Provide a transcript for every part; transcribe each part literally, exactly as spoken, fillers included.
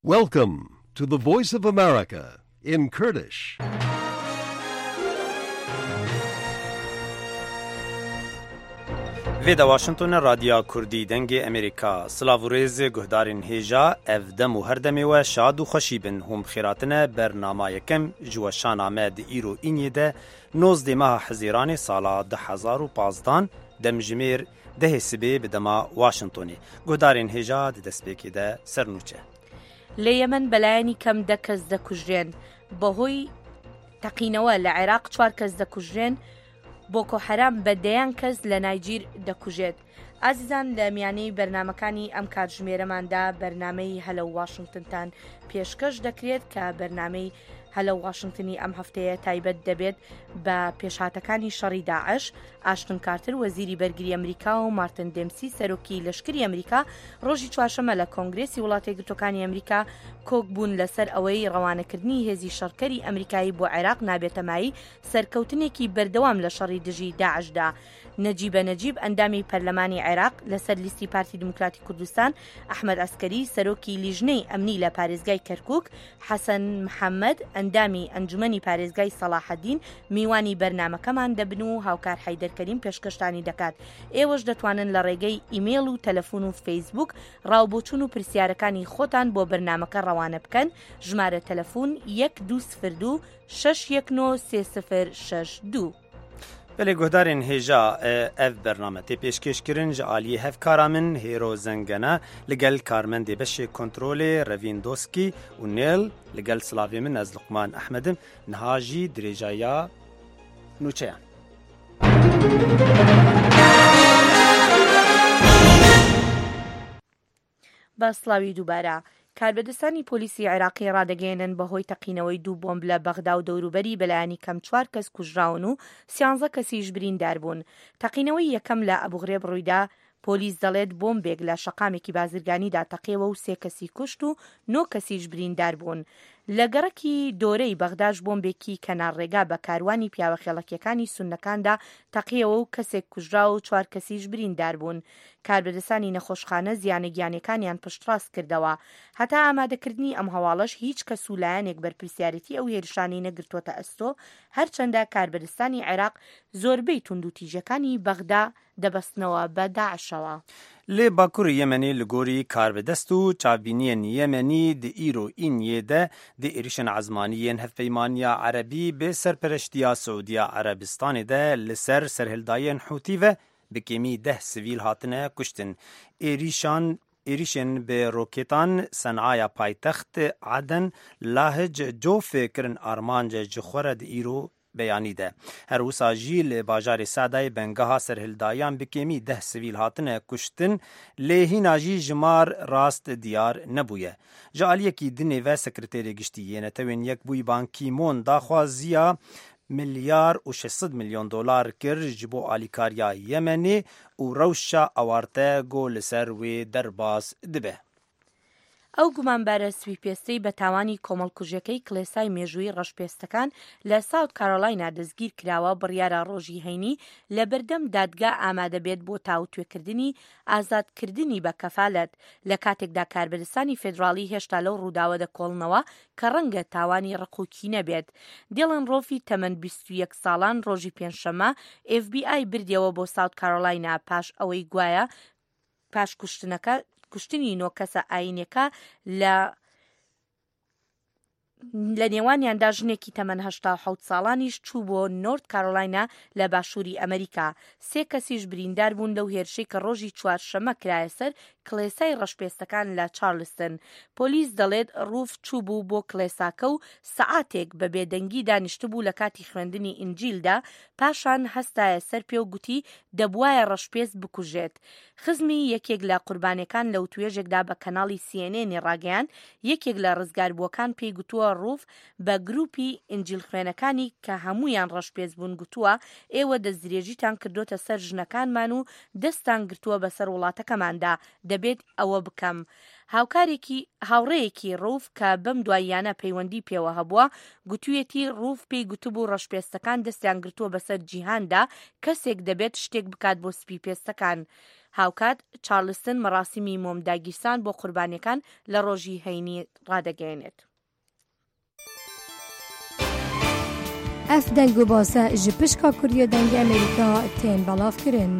Welcome to the Voice of America in Kurdish. Veda Washington Radya Kurdi dengê Amerîka Silav û rêzê guhdarên hêja ev dem û her demê we şad û xweşî bin hûn bixêratine bernama yekem ji weşana me di îro îniyê de nozdê meha Hezîranê sala di hezar û panzdeh demjimêr dehê sibê bi dema Washingtonê. Guhdarên hêja di destpêkê de sernûçe. لە یەمەن بەلایەنی کەم دە کەس دەکوژرێن بەهۆی تەقینەوە لە عێراق چوار کەس دەکوژرێن بۆکۆ حەرام بە دەیان کەس لە نایجیر دەکوژێت. ئازیزان لە میانەی بەرنمەکانی ئەم کاتژمێرەماندا بەرنامەی هەلە واشنگتنتان پێشکەش دەکرێت کە بەرنامەی هەلە واشنگتنی ئەم هەفتەیە تایبەت دەبێت بە پێشهاتەکانی شەڕی داعش. ئاشتن کارتر وەزیری بەرگری ئەمریکا و مارتن دێمسی سەرۆکی لەشکری ئەمریکا ڕۆژی چوارشەمە لە کۆنگرێسی وڵاتە یەکگرتووەکانی ئەمریکا کۆک بوون لەسەر ئەوەی ڕەوانەکردنی هێزی شەڕکەری ئەمریکایی بۆ عێراق نابێتەمایی سەرکەوتنێکی بەردەوام لە شەڕی دژی داعشدا. نەجیبە نەجیب ئەندامی پەرلەمانی عێراق لەسەر لیستی پارتی دموکراتی کوردستان، ئەحمەد ئەسکەری سەرۆکی لیژنەی ئەمنی لە پارێزگای کەرکووک، حەسەن محەممەد ئەندامی ئەنجومەنی پارێزگای سەلاحەدین میوانی بەرنمەکەمان دەبن و هاوکار حەیدەرکەریم پێشکەشتانی دەکات. ئێوەش دەتوانن لە ڕێگەی ئیمێل و تەلەفۆن و فەیسبوک ڕاوبۆچوون و پرسیارەکانی خۆتان بۆ بەرنمەکە ڕەوانە بکەن. ژمارە تەلەفۆن یەک دو سفر دو شەش یەک نۆ سێ سفر شەش دو. Belê guhdarên hêja ev bername tê pêşkêşkirin ji aliyê hevkara min Hêro Zengene li gel karmendê beşê kontrolê Revîn Doskî û Nêl li gel silavê min ez Luqman Ehmedim niha jî dirêjaya nûçeyan. بە سڵاوی دووبارە. کاربەدەستانی پۆلیسی عێراقی ڕادەگەێنن بەهۆی تەقینەوەی دوو بۆمب لە بەغدا و دەوروبەری بەلایانی کەم چوار کەس کوژراون و سیانزە کەسیش بریندار بوون. تەقینەوەی یەکەم لە ئەبوغرێب ڕوویدا پۆلیس دەڵێت بۆمبێک لە شەقامێکی بازرگانیدا تەقیەوە و سێ کەسی کوشت و نۆ کەسیش بریندار بوون. لە گەڕەکی دۆرەی بەغداش بۆمبێکی کەنارڕێگا بە کاروانی پیاوە خێڵەکیەکانی سوننەکاندا تەقیەوە و کەسێک کوژرا و چوار کەسیش بریندار بوون. کاربەدەستانی نەخۆشخانە زیانە گیانەکانیان پشتڕاست کردەوە. هەتا ئامادەکردنی ئەم هەواڵەش هیچ کەس و لایەنێک بەرپرسیارەتی ئەو هێرشانی نەگرتوۆتە ئەستۆ، هەرچەندە کاربەدەستانی عێراق زۆربەی توند و تیژەکانی بەغدا دەبەستنەوە بە داعشەوە. Lê Bakurê Yemenê li gorî karbidest û çavbîniyên Yemenî di îro îniyê de di êrişên ezmaniyên hevpeymaniya Erebî bê serpereştiya Siûdiya Erebistanê de li ser serhildayên Hûtî ve bi kêmî deh sivîl hatine kuştin. Êrişan êrişên bi rokêtan Senaya paytext Aden Lahij cofê kirin armanca ji xwe re di îro beyanî de. Her wisa jî li bajarê Sedayê bengeha serhildayan bi kêmî deh sivîl hatine kuştin, lê hîna jî jimar rast diyar nebûye. Ji aliyekî dinê ve sekreterê giştî yê netewên Yekbûyî Ban Ki-moon daxwaziya milyar û şeş sed milyon dolar kir ji bo alîkariya Yemenê û rewşa awarte got li ser wê derbas dibe. ئەو گومانبارە سوی پێستەی بە تاوانی کۆمەڵکوژەکەی کڵێسای مێژووی ڕەشپێستەکان لە ساوت کارۆلاینا دەستگیر کراوە بڕیارە ڕۆژی هەینی لە بەردەم دادگا ئامادەبێت بۆ تاوتوێکردنی ئازادکردنی بە کەفالەت لە کاتێکدا کاربەدەستانی فێدراڵی هێشتا لەو ڕووداوە دەکۆڵنەوە کە ڕەنگە تاوانی ڕقوکی نەبێت. دیڵن ڕۆفی تەمەن بیست و یەک ساڵان ڕۆژی پێنجشەمە ئێف بی ئای بردیەوە بۆ ساوت کارۆلاینا پاش ئەوەی گوایە پاش کوشتنەکە کوشتنی نۆ کەسە ئاینەکە لە لە نێوانیاندا ژنێکی تەمەن هەشتا و حەوت ساڵانیش چوو بۆ نۆرت کارۆلاینا لە باشووری ئەمریکا. سێ کەسیش بریندار بوون لەو هێرشەی کە ڕۆژی چوارشەمە کرایە سەر کڵێسای ڕەشپێستەکان لە چارلستن. پۆلیس دەڵێت ڕوف چوو بوو بۆ کڵێساکە و سەعاتێک بە بێدەنگی دانیشت بوو لە کاتی خوێندنی ئینجیلدا، پاشان هەستایە سەر پێ و گوتی دەبوایە ڕەشپێست بکوژێت. خزمی یەکێک لە قوربانەکان لەو توێژێکدا بە کەناڵی سی ئێن ئێن ڕاگەیاند یەکێک لە ڕزگاربووەکان پێی گوتووە ڕوف بە گروپی ئینجیل خوێنەکانی کە هەمویان ڕەشپێست بوون گوتووە ئێوە دەستدرێژیتان کردوتە سەر ژنەکانمان و دەستان گرتووە بەسەر وڵاتەکەماندا، دەبێت ئەوە بکەم. هاوکارێکی هاوڕێیەکی ڕوف کە بەم دواییانە پەیوەندی پێوە هەبووە گوتوویەتی ڕوف پێی گوتبوو ڕەشپێستەکان دەستیان گرتووە بەسەر جیهاندا کەسێک دەبێت شتێک بکات بۆ سپی پێستەکان. هاوکات چارلستن مەراسیمی مۆمداگیرسان بۆ قوربانیەکان لە ڕۆژی هەینی ڕادەگەیەنێت. ئەف دەنگ و باسە ji pişka Kuriya dengê Amerîka tên belavkirin.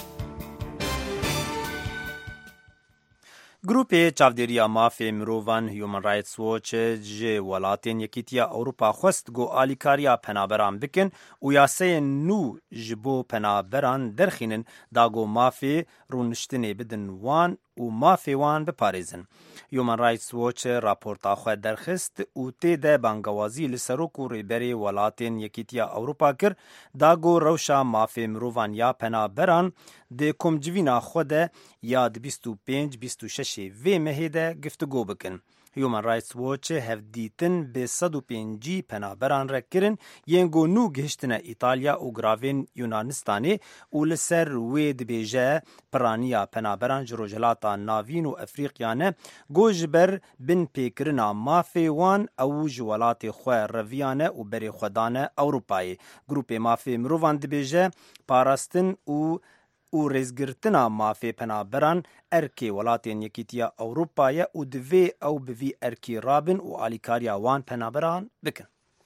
گروپê çavdêriya mafê mirovan Human Rights Watch ji welatên Yekîtiya Ewropa xwest got alîkariya penaberan bikin û yasayên nû ji bo penaberan derxînin da got mafê rûniştinê bidin wan û mafê wan biparêzin. Human Rights Watch raporta xwe derxist û tê de bangewazî li serok û rêberê welatên Yekîtiya Ewropa kir da got rewşa mafê mirovan ya penaberan di komcivîna xwe de ya di bîst û pênc bîst û şeşê vê mehê de giftugû bikin. Human Rights Watch hevdîtin bi sed û pêncî penaberan re kirin yên got nû gihiştine İtalya û giravên Yunanistanê û li ser wê dibêje piraniya penaberan ji rojhilata Navîn û Efrîqiya ne got ji ber bin pêkirina mafê wan ew ji welatê xwe reviyane û berê xwe dane Ewropayê. Grupê mafê mirovan dibêje parastin û û rêzgirtina mafê penaberan erkê welatên Yekîtiya Ewropayê û divê ew bi vî erkî rabin û alîkariya wan penaberan bikin.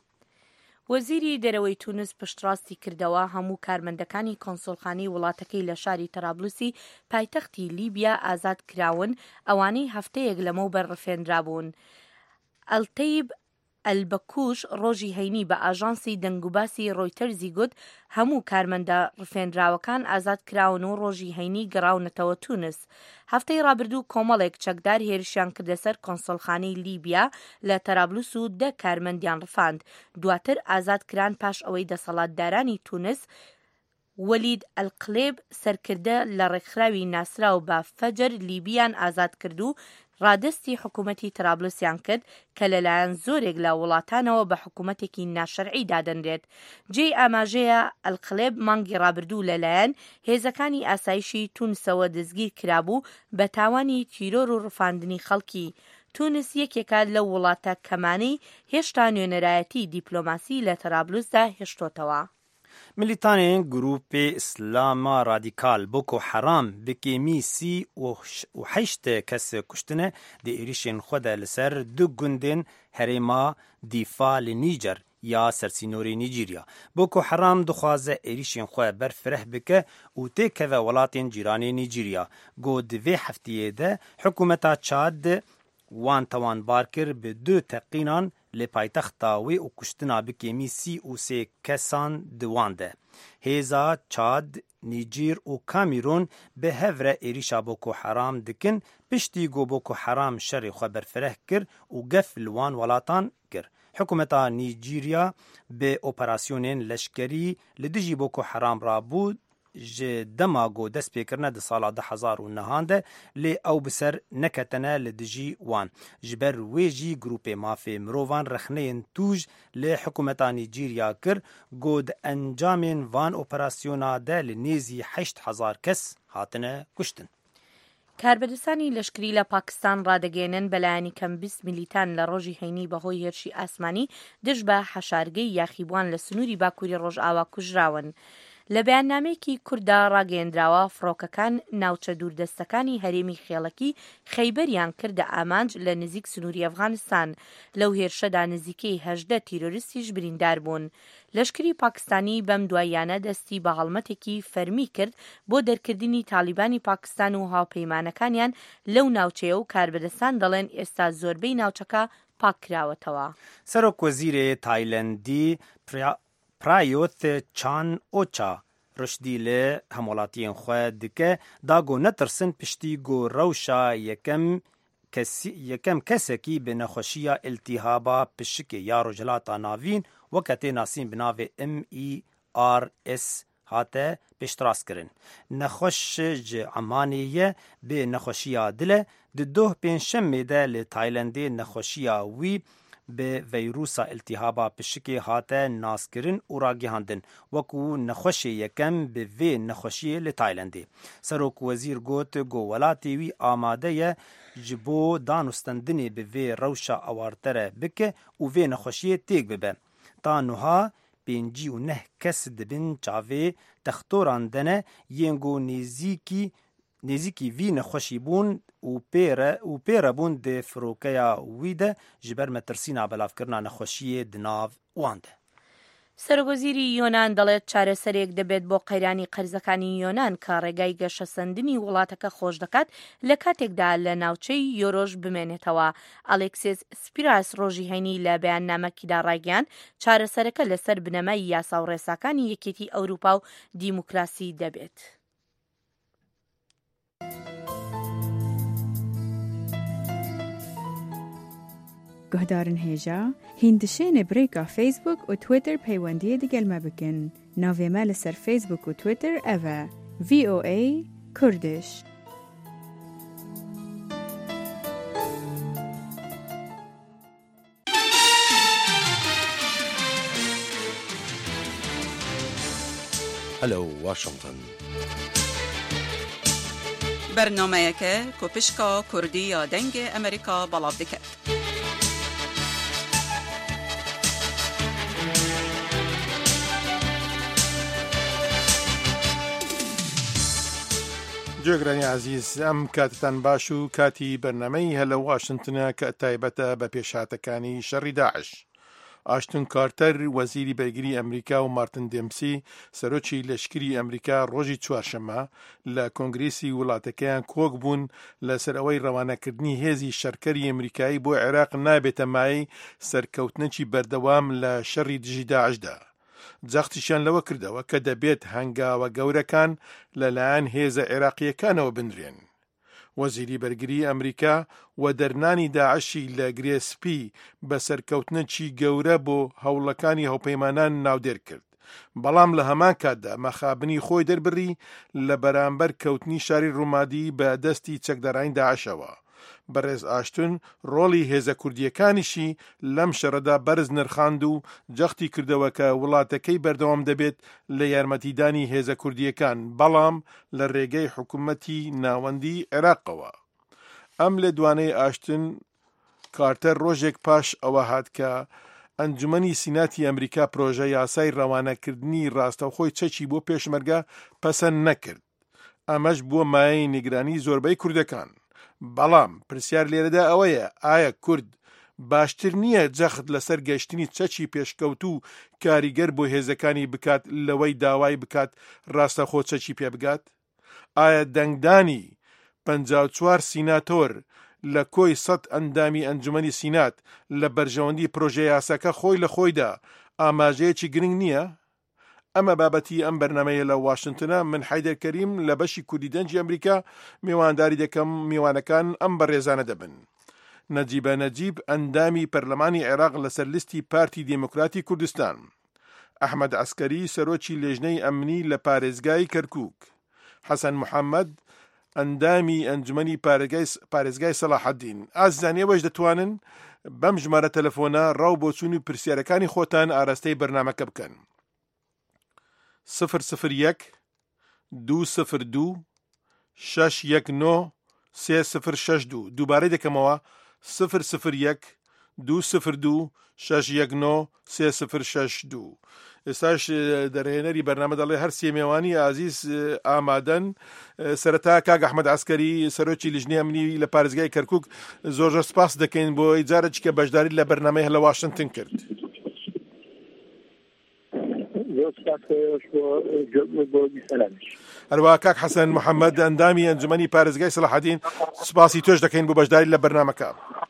وەزیری دەرەوەی تونس پشتڕاستی کردەوە هەموو کارمەندەکانی کۆنسۆڵخانەی وڵاتەکەی لە شاری تەرابلوسی پایتەختی لیبیا ئازاد کراون ئەوانەی هەفتەیەک لەمەوبەر ڕفێنرابوون. ئەلتەیب ئەلبەکوش ڕۆژی هەینی بە ئاژانسی دەنگوباسی ڕۆیتەرزی گوت هەموو کارمەندە ڕفێنراوەکان ئازاد کراون و ڕۆژی هەینی گەڕاونەتەوە تونس. هەفتەی ڕابردوو کۆمەڵێک چەکدار هێرشیان کردە سەر کۆنسۆڵخانەی لیبیا لە تەرابلوس و دە کارمەندیان ڕفاند. دواتر ئازاد کران پاش ئەوەی دەسەڵاتدارانی تونس وەلید ئەلقلێب سەرکردە لە ڕێکخراوی ناسراو بە فەجر لیبیان ئازاد کرد و ڕادستی حکوومەتی ترابلسیان کرد کە لەلایەن زۆرێک لە وڵاتانەوە بە حکوومەتێکی ناشەرعی دادەنرێت. جێ ئاماژەیە ئەلقلێب مانگی ڕابردوو لەلایەن هێزەکانی ئاسایشی تونسەوە دەستگیر کرابوو بە تاوانی تیرۆر و ڕفاندنی خەڵکی. تونس یەکێکە لە وڵاتە کەمانەی هێشتا نوێنەرایەتی دیپلۆماسی لە تەرابلوسدا هێشتۆتەوە. ملیتانên Grupê Îslama Radîkal Boko Haram bi kêmî sî û heşt kes kuştine di êrişên xwe de li ser du gundên herêma dîfa li Nîger ya sersînorê Nîjerya. Boko Haram dixwaze êrişên xwe berfireh bike û têkeve welatên cîranê Nîjerya. Got di vê hefteyê de hikûmeta Çad wan tewanbar kir bi du teqînan li paytexta wê û kuştina bi kêmî sî û sê kesan di wan de. Hêza Çad, Nîjer û Kamîron bi hev re êrişa Boko Haram dikin piştî got Boko Haram şerê xwe berfireh kir û gef li wan welatan kir. Hikûmeta Nîjerya bi operasyonên leşkerî li dijî Boko Haram rabû ji dema got destpêkirine di sala du hezar û nehan de lê ew bi ser neketine li dijî wan. Ji ber wê jî grupê mafê mirovan rexneyên tûj li hikûmeta Nîjerya kir got di encamên van operasyona de li nêzî heşt hezar kes hatine kuştin. کاربەدەستانی لەشکری لە پاکستان ڕادەگەێنن بەلایەنی کەم بیست میلیتان لە ڕۆژی هەینی بەهۆی هێرشی ئاسمانی دژ بە حەشارگەی یاخیبوان لە سنووری باکووری ڕۆژئاوا کوژراون. لە بەیاننامەیەکی کووردا ڕاگەیەندراوە فڕۆکەکان ناوچە دووردەستەکانی هەرێمی خێڵەکی خەیبەریان کردە ئامانج لە نزیک سنووری ئەفغانستان. لەو هێرشەدا نزیکەی هەژدە تیرۆریستیش بریندار بوون. لەشکری پاکستانی بەم دواییانە دەستی بە هەڵمەتێکی فەرمی کرد بۆ دەرکردنی تالیبانی پاکستان و هاوپەیمانەکانیان لەو ناوچەیە و کاربەدەستان دەڵێن ئێستا زۆربەی ناوچەکە پاکراوەتەوە. سەرۆکوەزیرێ تایلەندی پرایۆت چان ئۆچا ڕشدی لێ هەموڵاتیان خۆ دکە داگۆ نەترسن پشتی گۆ ڕەوشە یەکەم یەکەم کەسێکی بە نەخۆشیە ئیلتیهابا پشکێ یا ڕۆژهەڵاتە ناوین وەکەتێ ناسین بناوێ ئەم ئی ئار ئێس هاتە پێشتڕاستکردن. نەخۆش ji Emanê ye bê nexweşiya dil e di doh pênşemê de li Taylandê nexweşiya wî bi veyrusa iltihaba pişikê hate naskirin û ragihandin wekû nexweşê yekem bi vê nexweşiyê li Taylandê. Serokwezîr got got welatê wî amade ye ji bo danûstendinê bi vê rewşa awartere bike û vê nexweşiyê têk bibe. Ta niha pêncî û neh kes dibin çavê textoran de ne yên got nêzîkî نزیکی وی نخوشی بون و پیره و پیره بون د فروکیا ویده جبر مترسینا بلافکرنا نخوشی دناو وانده. سەرۆکوەزیری یۆنان دەڵێت چارەسەرێک دەبێت بۆ قەیرانی قەرزەکانی یۆنان کە ڕێگای گەشەسەندنی وڵاتەکە خۆش دەکات لە کاتێکدا لە ناوچەی یۆرۆژ بمێنێتەوە. ئەلێکسیس سپیراس ڕۆژی هەینی لە بەیاننامەکیدا ڕایگەیاند چارەسەرەکە لەسەر بنەمای یاسا و ڕێساکانی یەکێتی ئەوروپا و دیموکراسی دەبێت. گهدارن هیجا هندشین بریکا فیسبوک و تویتر پیوندی دیگل ما بکن. ناوی ما لسر فیسبوک و تویتر اوه وی او ای کردش. هلو واشنطن. برنامه که کوپشکا کردی یا دنگ امریکا بلاف دکت. جۆگرانی عزیز ئەم کاتتان باش و کاتی بەرنامەی هەلە واشنتنە کە تایبەتە بە پێشهاتەکانی شەڕی داعش. ئاشتون کارتەر وەزیری بەرگری ئەمریکا و مارتن دێمسی سەرۆکی لەشکری ئەمریکا ڕۆژی چوارشەممە لە کۆنگرێسی وڵاتەکەیان کۆک بوون لەسەر ئەوەی ڕەوانەکردنی هێزی شەرکەری ئەمریکایی بۆ عێراق نابێتە مای سەرکەوتنەکی بەردەوام لە شەڕی دژی داعشدا. جەختیشیان لەوە کردەوە کە دەبێت هەنگاوە گەورەکان لەلایەن هێزە عێراقیەکانەوە بنرێن. وەزیری بەرگری ئەمریکا و دەرنانی داعشی لە گرێسپی بە سەرکەوتنەکی گەورە بۆ هەوڵەکانی هەوپەیمانان ناودێر کرد. بەڵام لە هەمان کاتدا مەخابنی خۆی دەربڕی لە بەرامبەر کەوتنی شاری ڕوومادی بە دەستی چەکدەڕانی داعشەوە. بەڕێز ئاشتون ڕۆڵی هێزە کوردیەکانیشی لەم شەڕەدا بەرز نرخاند و جەختی کردەوە کە وڵاتەکەی بەردەوام دەبێت لە یارمەتیدانی هێزە کوردیەکان بەڵام لە ڕێگەی حکوومەتی ناوەندی عێراقەوە. ئەم لە دوانەی ئاشتون کارتەر ڕۆژێک پاش ئەوە هات کە ئەنجومەنی سیناتی ئەمریکا پرۆژە یاسای ڕەوانەکردنی ڕاستەوخۆی چەکی بۆ پێشمەرگە پەسەند نەکرد. ئەمەش بووە مایەی نیگرانی زۆربەی کوردەکان. بەڵام پرسیار لێرەدا ئەوەیە ئایا کورد باشتر نییە جەخت لەسەر گەشتنی چەکی پێشکەوت و کاریگەر بۆ هێزەکانی بکات لەوەی داوای بکات ڕاستەخۆ چەکی پێ بگات؟ ئایا دەنگدانی پەنجاو و چوار سیناتۆر لە کۆی سەد ئەندامی ئەنجومەنی سینات لە بەرژەوەندی پرۆژە یاساکە خۆی لە خۆیدا ئاماژەیەکی گرنگ نییە؟ ئەمە بابەتی ئەم بەرنامەیە لە واشنتنە. من حیدەر کەریم لە بەشی کوردی دەنجی ئەمریکا میوانداری دەکەم. میوانەکان ئەم بەڕێزانە دەبن: نەجیبە نەجیب ئەندامی پەرلەمانی عێراق لەسەر لیستی پارتی دیموکراتی کوردستان، ئەحمەد عەسکەری سەرۆکی لێژنەی ئەمنی لە پارێزگای کەرکووک، حەسەن محەممەد ئەندامی ئەنجومەنی پارێزگای سەلاحەدین. ئازانیەوەش دەتوانن بەم ژمارە تەلەفۆنە ڕاو بۆ چوون و پرسیارەکانی خۆتان ئاراستەی بەرنامەکە بکەن. صفر صفر یەک دوو صفر دوو شەش یەک نۆ سێ صفر شەش دوو. دووبارەی دەکەمەوە صفر صفر یەک دوو صفر دوو شەش یەک نۆ سێ صفر شەش دوو. ئێستاش دەرهێنەری بەرنامە دەڵێ هەر سێ میێوانی عزیز ئامادەن. سەرەتا کاک ئەحمەد عەسکەری سەرۆکی لیژنەی ئەمنی لە پارێزگای کەرکووک زۆر زۆر سپاس دەکەین بۆ ئیجارێکی کە بەشداری لە بەرنامەی هەلە واشنتن کرد. هەروە کاک حەسەن محەممەد ئەندامی ئەنجومەنی پارێزگای سەلاحەدین سوپاسی تۆش دەکەین بۆ بەشداری لە بەرنامەکە.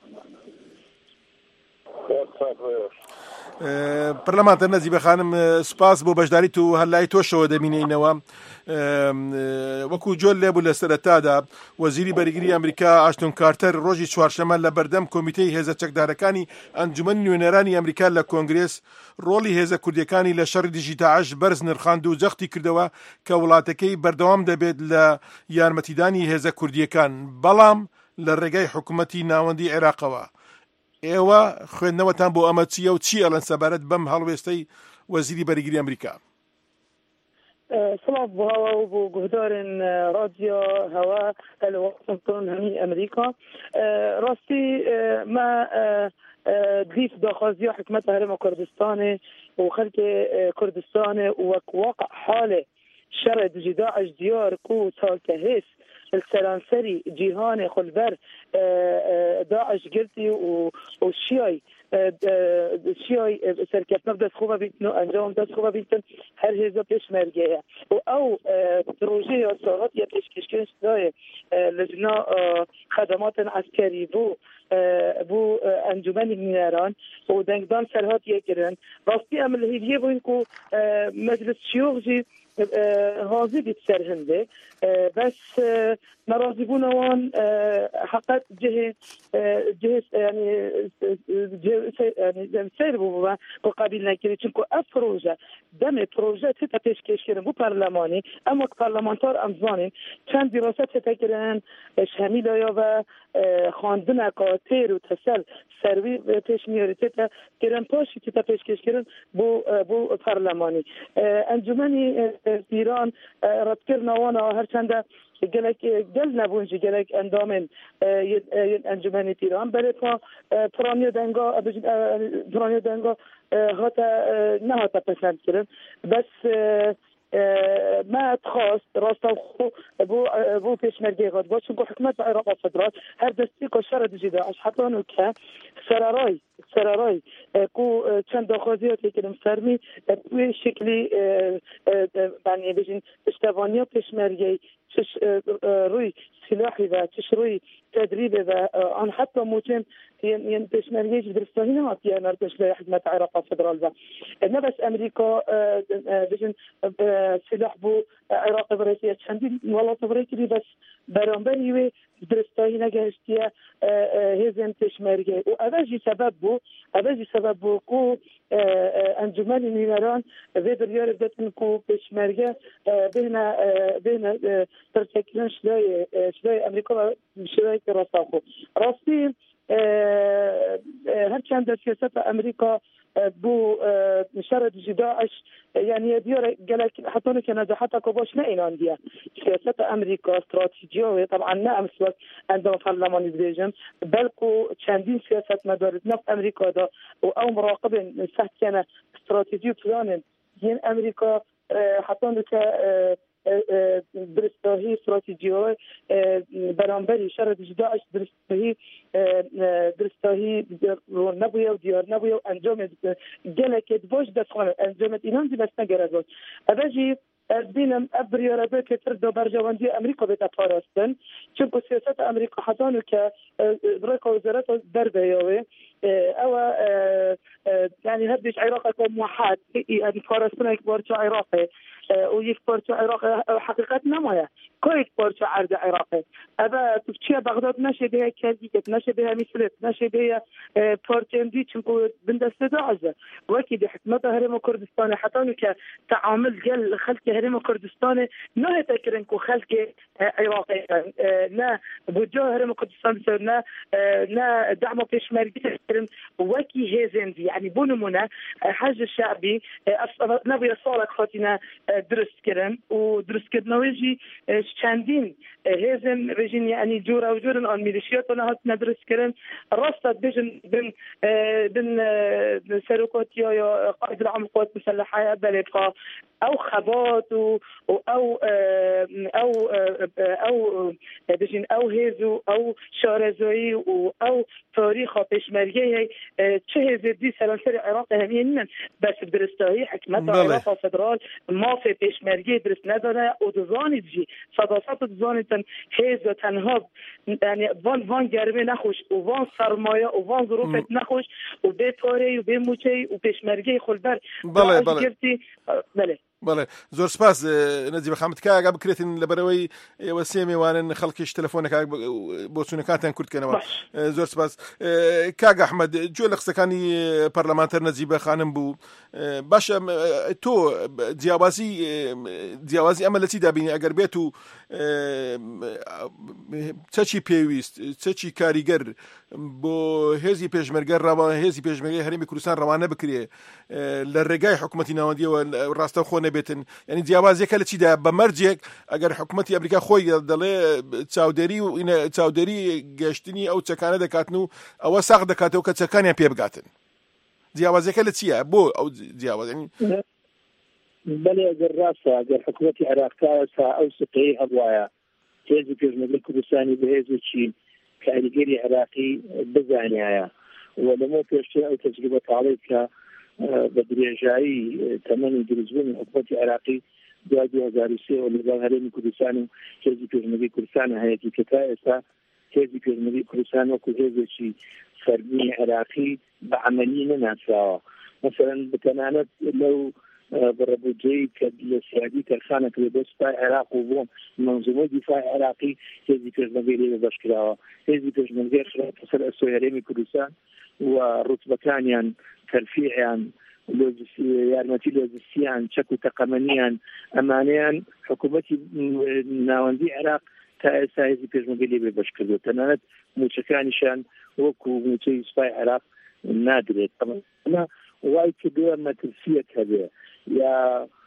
پەرلەمانتەر نەجیبە خانم سوپاس بۆ بەشداری تو هەر لای تۆشەوە دەبینینەوە. وەکو جۆل لێبوو لە سەرەتادا وەزیری بەرگری ئەمریکا ئاشتون کارتەر ڕۆژی چوارشەممە لە بەردەم کۆمیتەی هێزە چەکدارەکانی ئەنجومەنی نوێنەرانی ئەمریکا لە کۆنگرێس ڕۆڵی هێزە کوردیەکانی لە شەڕی دژی داعش بەرز نرخاند و جەختی کردەوە کە وڵاتەکەی بەردەوام دەبێت لە یارمەتیدانی هێزە کوردیەکان بەڵام لە ڕێگای حکوومەتی ناوەندی عێراقەوە. ئێوە خوێندنەوەتان بۆ ئەمە چییە و چی ئەڵەن سەبارەت بەم هەڵوێستەی وەزیری بەرگری ئەمریکا؟ سلام بۆ هەوا و بۆ گوهدارن رادیۆ هەوا لە واشنتن هەمی ئەمریکا. ڕاستی ما دیف داخوازی حکومت هەرێمە کوردستانê و خەلکê کوردستانê وەک واقع حالê şerê dijî Daeş diyar ku salke hês السلانسري جيهان خلبر داعش قلتي والشيعي الشيعي سركت نبدأ خوبة بيتنو أنجام دست خوبة بيتن هر هزا بيش مرجعه أو بروجه الصالات يبيش كشكين شداية لجنا خدمات عسكري بو بو انجمن منيران و دنگدان سرهات يكرن راستي عمل هيديه بو انكو مجلس شيوخ جي غازي بيتسرهنده بس نراضي بونوان حقات جهه جهه يعني يعني سير بو قابل نكري چونكو افروجه دم پروژه تا پیشکش کردن بو پارلمانی اما پارلمانتار امزانین چند دراسات تکرن شامل یا و خواندن کاتر و تسل سروی پیش میاره تا کردن پاشی تا پیشکش کردن بو بو پارلمانی انجمنی ایران رد کردن وانا هر چند گلک گل نبونجی گلک اندامن انجمن ایران برای پا پرانیو دنگا پرانیو دنگا هاتا نه هاتا پسند کردن بس ما تخواست راستا خو بو بو پیشمرگی غاد باش چون حکومت عراق فدرال هر دستی کو شرط جدا اش حتانو که سرارای سرارای کو چند دخوازیاتی که فرمی به شکلی یعنی بجین اشتباهی پیشمرگی چش روی سلاحی و چش روی تدریب و آن حتی موچن ين پیشمرگی درستانی نهات یا نرتش به حکومت عراق فدرال و نه بس امریکا بجن سلاح بو عراق برای چندین ولات برای بس برانبری و درستانی نگهشتیه هزن پیشمرگی و اولی سبب بو اولی سبب بو کو انجمن نیمران و دریار دتن کو پیشمرگی بین بین ترکیان شدای شدای امریکا و شدای راساخو راستی هرچند سیاست امریکا بو شرط داعش يعني ديار قالك حطوني كنجاحاتها كوباش ما إيران سياسات أمريكا استراتيجية طبعا ما أمسوك عندما فرلمان يدريجم بلكو تشاندين سياسات مدارس نفس أمريكا دا أو مراقبين سهت كان استراتيجي بلان ين أمريكا حطوني ك درستاهی استراتژی‌های برانبری شرط داعش درستاهی درستاهی نبوده و دیار نبوده و انجام گلکت باش دستخانه انجام اینان دی بس نگرد اولی بینم ابریاره به که تر دو برجواندی امریکا به تپاراستن چون که سیاست امریکا حتانو که برای وزارت در بیاوه او يعني هدش عراق موحد يعني فارستنا یک بارچه عراقه و یک پارچه عراق حقیقت نمایه که یک پارچه عرض عراقه اما تفچیه بغداد نشه به کردیت نشه به مثلت نشه به پارچه امدی چون بندست داعزه وکی به حکمت هرم کردستان حتی که تعامل گل خلق هرم کردستان نه تکرن که خلق عراقه نه بجا هرم کردستان بسر نه نه دعم پیشمرگی تکرن وکی هزندی يعني بونمونه حاج الشعبي نبي صالك خاطينا درست كرن ودرست كرنا ويجي شاندين هزم بيجين يعني جورا وجورن عن ميليشيات ونهات ندرس كرن رصد بيجن بن بن سرقات يا قائد العام القوات المسلحة بلقى أو خبات أو أو أو أو بيجين أو هزو أو شارزوي أو تاريخ بيشمرجي چه زدی سلانسر عراق همین بس درستایی حکمت عراق فدرال ما في پیشمرگی درست نداره و دوزانی جی صداقت دوزانیتن هیز و تنها یعنی وان وان گرمه نخوش و وان سرمایه و وان ظروفت نخوش و به تاره و به موچه و پیشمرگی خلبر بله بله بله بله زۆر سپاس نەجیب خەمت کاگا بکرێتین لەبەرەوەی ئێوە سێ میوانن خەڵکیش تەلەفۆنەکە بۆ چوونەکانتان کورتکەنەوە زۆر سپاس کاگا ئەحمەد گوێ لە قسەکانی پەرلەمانتەر نەجیبە خانم بوو باشە تۆ جیاوازی جیاوازی ئەمە لە چی دابینی ئەگەر بێت و چەچی پێویست چەچی کاریگەر بۆ هێزی پێشمەرگە ڕەوا هێزی پێشمەرگەی هەرێمی کوردستان ڕەوانە بکرێ لە ڕێگای حکوومەتی ناوەندیەوە ڕاستەوخۆ نەبێتن یعنی جیاوازیەکە لە چیدا بە مەرجێک ئەگەر حکوومەتی ئەمریکا خۆی دەڵێ چاودێری و چاودێری گەشتنی ئەو چەکانە دەکاتن و ئەوە ساغ دەکاتەوە کە چەکانیان پێ بگاتن جیاوازیەکە لە چییە بۆ ئەو جیاواز بەڵێ ئەگەر ڕاستە ئەگەر حکوومەتی عێراق ئەو سقەی هەبوایە هێزی پێشمەرگەی کوردستانی بە هێزێکی کاریگەری عێراقی بزانایە و لەمە پێشتر ئەو تەجربە تاڵی کە بە درێژایی تەمەنی دروستبوونی حکوومەتی عێراقی دوای دوو هەزار و سێ و لەگەڵ هەرێمی کوردستان و هێزی پێشمەرگەی کوردستان هەیەی کە تا ئێستا هێزی پێشمەرگەی کوردستان وەکو هێزێکی فەرمی عێراقی بە عەمەلی نەناسراوە. مثلا بتەنانەت لەو بەڕەبوجەی کە لە سیادی تەرخانە کرێ بۆ سوپای عێراق و بۆ منظومەی دیفاعی عێراقی هێزی پێشمەرگەی لێ بەشکراوە. هێزی پێشمەرگەی خراپە سەر ئەسۆی هەرێمی کوردستان و ڕوتبەکانیان تەرفیعیان یارمەتی لۆجستیان چەک و تەقەمەنیان ئەمانەیان حکوومەتی ناوەندی عێراق تا ئێستا هێزی پێشمەرگەی لێ بەش کردو. تەنانەت موچەکانیشان وەکو موچەی سوپای عێراق نادرێت. ئەمە وای کردووە مەترسیەک هەبێ یا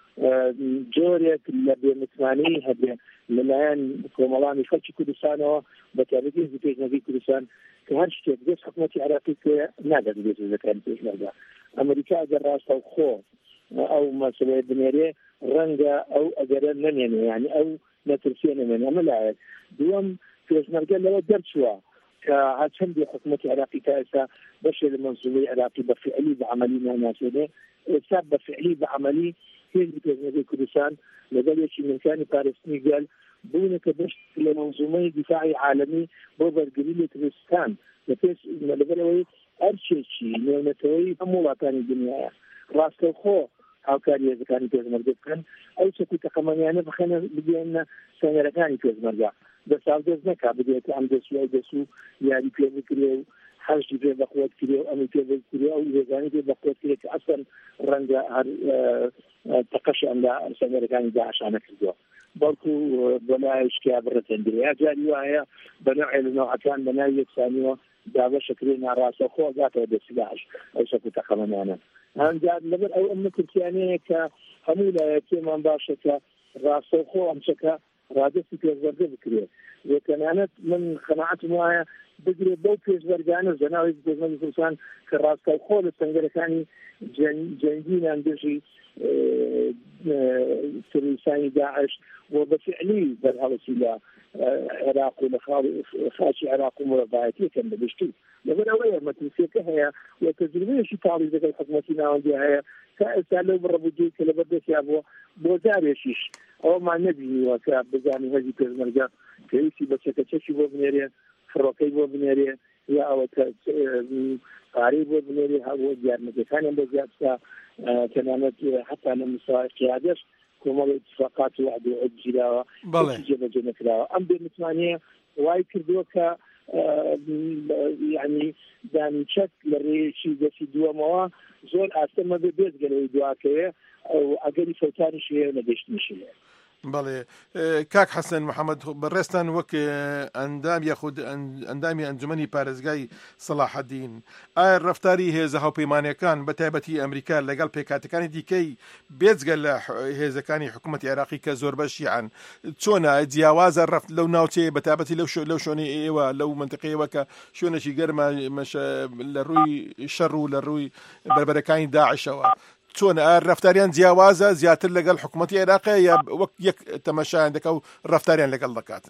جۆرێک لە بێمتمانی هەبێ لەلایەن کۆمەڵانی خەڵکی کوردستانەوە بە تایبەتی هێزی پێشمەرگەی کوردستان کە هەر شتێک دەست حکوومەتی عێراقی پێ نادات بێت هێزەکانی پێشمەرگە. ئەمریکا ئەگەر ڕاستەوخۆ ئەو مەسەلەیە بنێرێ ڕەنگە ئەو ئەگەرە نەمێنێ، یعنی ئەو مەترسیە نەمێنێ. ئەمە لایەک دووەم پێشمەرگە لەوە دەرچووە کە هەرچەندی حکوومەتی عێراقی تا ئێستا بەشێ لە مەنزومەی عێراقی بە فعلی بە عەمەلی ناناسێنێ، ئێستا بە فعلی بە عەمەلی هێزی پێشمەرگەی کوردستان لەگەڵ یەکی ملکانی پارێزنی گەل بوونەکە بەشت لە مەنزومەی دیفاعی عالەمی بۆ بەرگری لە کوردستان لەبەرەوەی ئەرچێکی نێونەتەوەی هەموو وڵاتانی دنیاە ڕاستەوخۆ هاوکاری هێزەکانی پێشمەرگە بکەن، ئەو چەک و تەقەمەنیانە بخەنە بگەێنە سەنگەرەکانی پێشمەرگە دەساودەست نەکا بگێت ئەم دەسوای دەسو یاری پێ بکرێ و حەشتی پێ بەخۆت کرێ و ئەمی پێ بکرێ ئەو هێزانی پێ بەخۆت کرێت کە ئەسەن ڕەنگە هەر تەقەش ئەمدا سەنگەرەکانی داعشانە کردووە بەڵکو بەلایشکیا بڕەتەندرێ یا جاری وایە بەنەوعی لە نەوعەکان بەناوی یەکسانیەوە دابەشەکرێ ناڕاستەخۆ گاتەوە دەستی داعش ئەو چەک و تەقەمەنیانە. هەنجار لەبەر ئەو ئەمە کورسیانەیە کە هەموو لایەکێمان باشە کە ڕاستەوخۆ ئەم چەکە ڕادستی پێشبەرگە بکرێت. وەکەنانەت من خەناعەتم وایە بگرێت بەو پێشبەرگانە زەناوی پێشمەرگەی کوردستان کە ڕاستەوخۆ لە سەنگەرەکانی جەنگینان دژی تروریستانی داعش و بەفعلی بەرهەڵەتی لە عێراق و لە خاچی عێراق و مرەبایەتیەکەن بەگشتی. لەبەر ئەوەیە مەترسیەکە هەیە و تەجروبەیەکی تاڵی دەکەی حکوومەتی ناوەندی هەیە تا ئێستا لەو بڕەبوجەی کە لەبەردەستیا بووە بۆ جارێکیش ئەوەمان نەبینیوە کە بزانانی هێزی پێشمەرگە پێویستی بە چەکەچەکی بۆ بنێرێ، فڕۆکەی بۆ بنێرێ یا ئەوە پارەی بۆ بنێرێ هەبوو دیارمەتەکانیان بۆ زیادستا تەنانەت حتا لە مستەوای قیادەش کۆمەڵی اتفاقات و وعد و عهد گیراوە جێبەجێ نەکراوە. ئەم بێمتمانیە وای کردووە کە یعنی دانیچەک لە ڕێیەکی دەستی دووەمەوە زۆر ئاستەمە بێ بێزگەلەوەی دواکەوێ ئەو ئەگەری فەوتانیش هەیە نەگەشتنیشەیە. بەڵێ کاک حەسەن محەممەد بەڕێستان وەک ئەندام یاخود ئەندامی ئەنجومەنی پارێزگای سەلاحەدین، ئایا ڕەفتاری هێزە هاوپەیمانیەکان بە تایبەتی ئەمریکا لەگەڵ پێکاتەکانی دیکەی بێجگە لە هێزەکانی حکوومەتی عێراقی کە زۆر بەشیان چۆنە جیاوازە ڕەفت لەو ناوچەیە بەتابەتی لەو شوێنەی ئێوە لەو منتقەیەوە کە شوێنێکی گەرمە لە ڕووی شەڕ و لە ڕووی بەربەرەکانی داعشەوە چۆن ڕەفتاریان جیاوازە زیاتر لەگەڵ حکوومەتی عێراقە یا وەک یەک تەماشایان دەکە و ڕەفتاریان لەگەڵ دەکاتن؟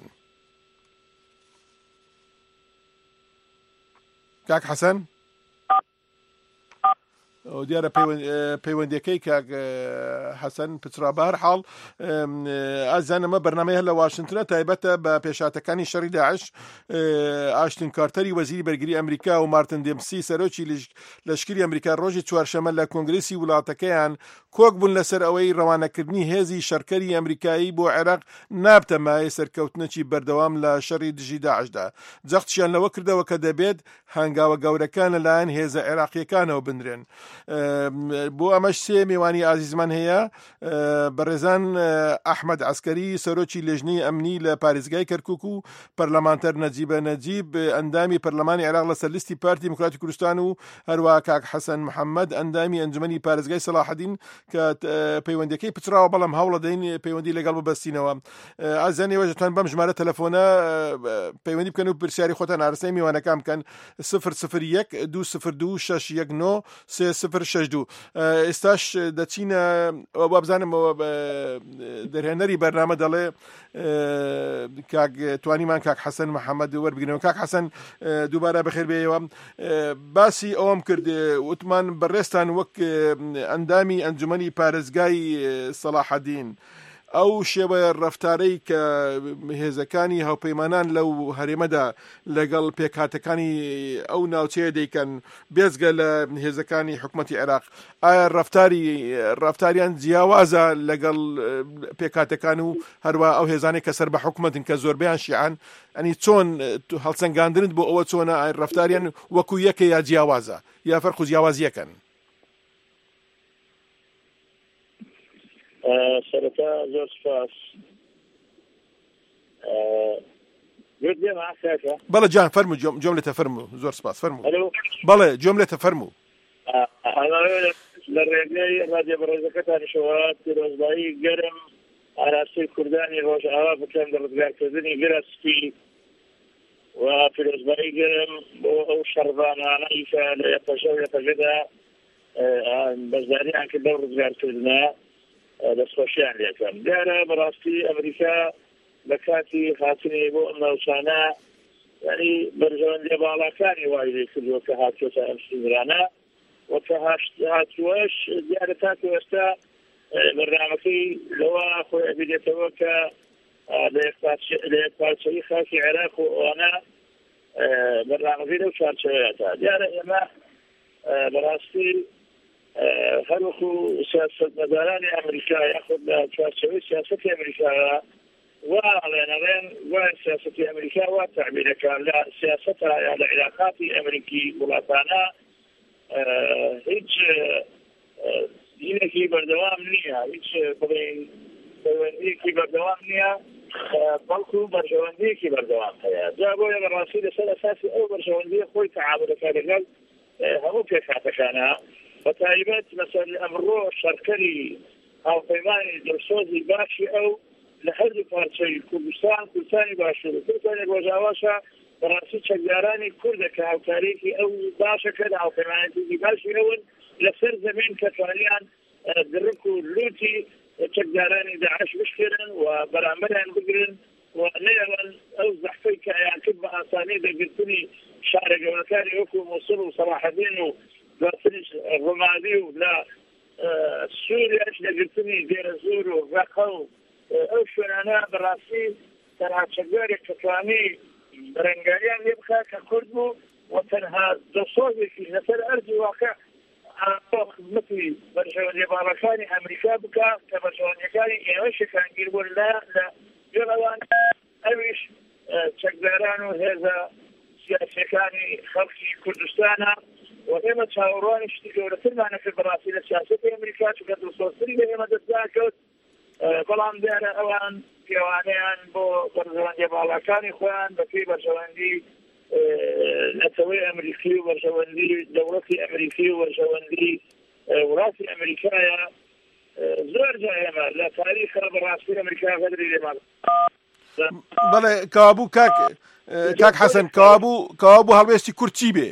کاک حەسەن دیارە پەیوەندیەکەی کاک حەسەن پچرا بە هەر حاڵ ئازانەمە بەرنامەیە لە واشنگتنە تایبەتە بە پێشاتەکانی شەڕی داعش. ئاشتن کارتەری وەزیری بەرگری ئەمریکا و مارتن دێمسی سەرۆکی لەشکری ئەمریکا ڕۆژی چوارشەمە لە کۆنگرێسی وڵاتەکەیان کۆک بوون لەسەر ئەوەی ڕەوانەکردنی هێزی شەڕکەری ئەمریکایی بۆ عێراق نابتە مایە سەرکەوتنەکی بەردەوام لە شەڕی دژی داعشدا. جەختیان لەوە کردەوە کە دەبێت هەنگاوە گەورەکان لەلایەن هێزە عێراقیەکانەوە بنرێن. بۆ ئەمەش سێ میوانی ئازیزمان هەیە. بەڕێزان ئەحمەد عەسکەری سەرۆکی لێژنەی ئەمنی لە پارێزگای کەرکووک و پەرلەمانتەر نەجیبە نەجیب ئەندامی پەرلەمانی عێراق لەسەر لیستی پارتی دیموکراتی کوردستان و هەروەها کاک حەسەن محەممەد ئەندامی ئەنجومەنی پارێزگای سەلاحەدین کە پەیوەندیەکەی پچراوە بەڵام هەوڵە دەین پەیوەندی لەگەڵ ببەستینەوە. ئازانەوە دەتوان بەم ژمارە تەلەفۆنە پەیوەندی بکەن و پرسیاری خۆتان ئارەسەی میوانەکان بکەن صفر صفر یەک دوو صفر دوو شەش یەک نۆ سێ سفر شەش دوو ئێستاش دەچینە ئەوە بزانمەوە دەرهێنەری بەرنامە دەڵێ توانیمان کاک حەسەن محەممەد وەربگرنەوە. کاک حەسەن دووبارە بەخێر بێەوە باسی ئەوەم کرد وتمان بەڕێستان وەک ئەندامی ئەنجومەنی پارێزگای سەلاحەدین ئەو شێوەیە ڕەفتارەی کە هێزەکانی هاوپەیمانان لەو هەرێمەدا لەگەڵ پێکهاتەکانی ئەو ناوچەیە دەیکەن بێزگە لە هێزەکانی حکوومەتی عێراق، ئایا ڕەفتاری ڕەفتاریان جیاوازە لەگەڵ پێکهاتەکان و هەروە ئەو هێزانێک کە سەر بە حکوومەتن کە زۆربیان شیعان، ئەنی چۆن هەڵسەنگاندنت بۆ ئەوە چۆنە ڕەفتاریان وەکو یەکە یا جیاوازە یا فەرق و جیاوازیەکەن؟ سەرەتا زۆر سپاس. بەڵێ جان فەرموو، جۆملێتە فەرموو. زۆر سپاس فەرموو. بەڵێ جۆملێتە فەرموو. لە ڕێگەی ڕادیۆ بەڕێزەکەتانیشەوە پیرۆزبایی گەرم ئاراستەی کوردانی ڕۆژئاوا بکەن لە ڕزگارکردنی گرەسپی و پیرۆزبایی گەرم بۆ ئەو شەڕبانانەی کە لە یەپەشە و یەپەژەدا بەشداریان کرد لەو ڕزگارکردنە دەستخۆشیان لێکەن. دیارە بەڕاستی ئەمریکا بە کاتی هاتنی بۆ ئەم ناوچانە یعنی بەرژەوەندێ باڵاکانی وای لێ کردووە کە هاتوۆتە ئەم سوورانە وەکە هاتووەش دیارە تاکو ئێستا بەرنامەکەی لەوە خۆی ئەبیدێتەوە کە لە یەکپارچەیی خاکی عێراق و ئەوانە بەرنامەکەی لەو چارچەوەیەتە. دیارە ئێمە بەڕاستی هەروەکو سیاسەتمەدارانی ئەمریکا یاخود لە چارچەوەی سیاسەتی ئەمریکاوە وا ئەڵێنەڵێن وای سیاسەتی ئەمریکا وا تعبیرەکان لە سیاسەتە یا لە عێلاقاتی ئەمریکی وڵاتانە هیچ دینێکی بەردەوام نییە، هیچ بڵێن بەڕێوەندیەکی بەردەوام نییە، بەڵکو بەرژەوەندیەکی بەردەوام هەیە. جا بۆیە بەڕاستی لەسەر ئەساسی ئەو بەرژەوەندیە خۆی تەعاملەکە لەگەڵ هەموو پێکهاتەکانە بەتایبەت مەسەل ئەمڕۆ شەڕکەری هاوپەیمانی دڵسۆزی باشی ئەو لە هەردوو پارچەی کوردستان، کوردستانی باشوور و کوردستانی ڕۆژاواشە بەڕاستی چەکدارانی کوردە کە هاوکاریەکی ئەو باشەکە لە هاوپەیمانێتی باشی ئەون لەسەر زەمین کە توانیان درک و لوتی چەکدارانی داعش بشکێنن و بەرامبەریان بگرن و نەیەوەن ئەو زەحفەی کە ئەیان کرد بە ئاسانی دەگرتنی شارەگەورەکانی وەکو مووسڵ و سەلاحەدین و بەتریش ڕۆمادی و لە سووریاش لەگرتنی دێرەزور و ڕەقە و ئەو شوێنانە بەڕاستی تەنها چەکدارێک کە توانی بەرەنگاریان لێ بخات کە کورد بوو و تەنها دەسۆزێکی لەسەر ئەرزی واقع خزمەتی بەرژەوەندی باڵەکانی ئەمریکا بکات کە بەرژەوەندیەکانی ئێوە شەکانگیر بوون لە گوێڕەوان ئەویش چەکداران و هێزە سیاسیەکانی خەڵکی کوردستانە و ئێمە چاوەڕوانی شتی گەورەترمانە کرد بەڕاستی لە سیاسەتی ئەمریکا چونکە دڵسۆزتری لە ئێمە دەستدا کەوت، بەڵام دیارە ئەوان پیاوانەیان بۆ بەرژەوەندی باڵەکانی خۆیان بەپێی بەرژەوەندی نەتەوەی ئەمریکی و بەرژەوەندی دەوڵەتی ئەمریکی و بەرژەوەندی وڵاتی ئەمریکایە زۆر جا ئێمە لە تاریخە بەڕاستی ئەمریکا غەدری لێمان. بەڵێ کەوابوو کاک کاک حەسەن کەوابوو کەوابوو هەڵوێستی کورد چی بێ؟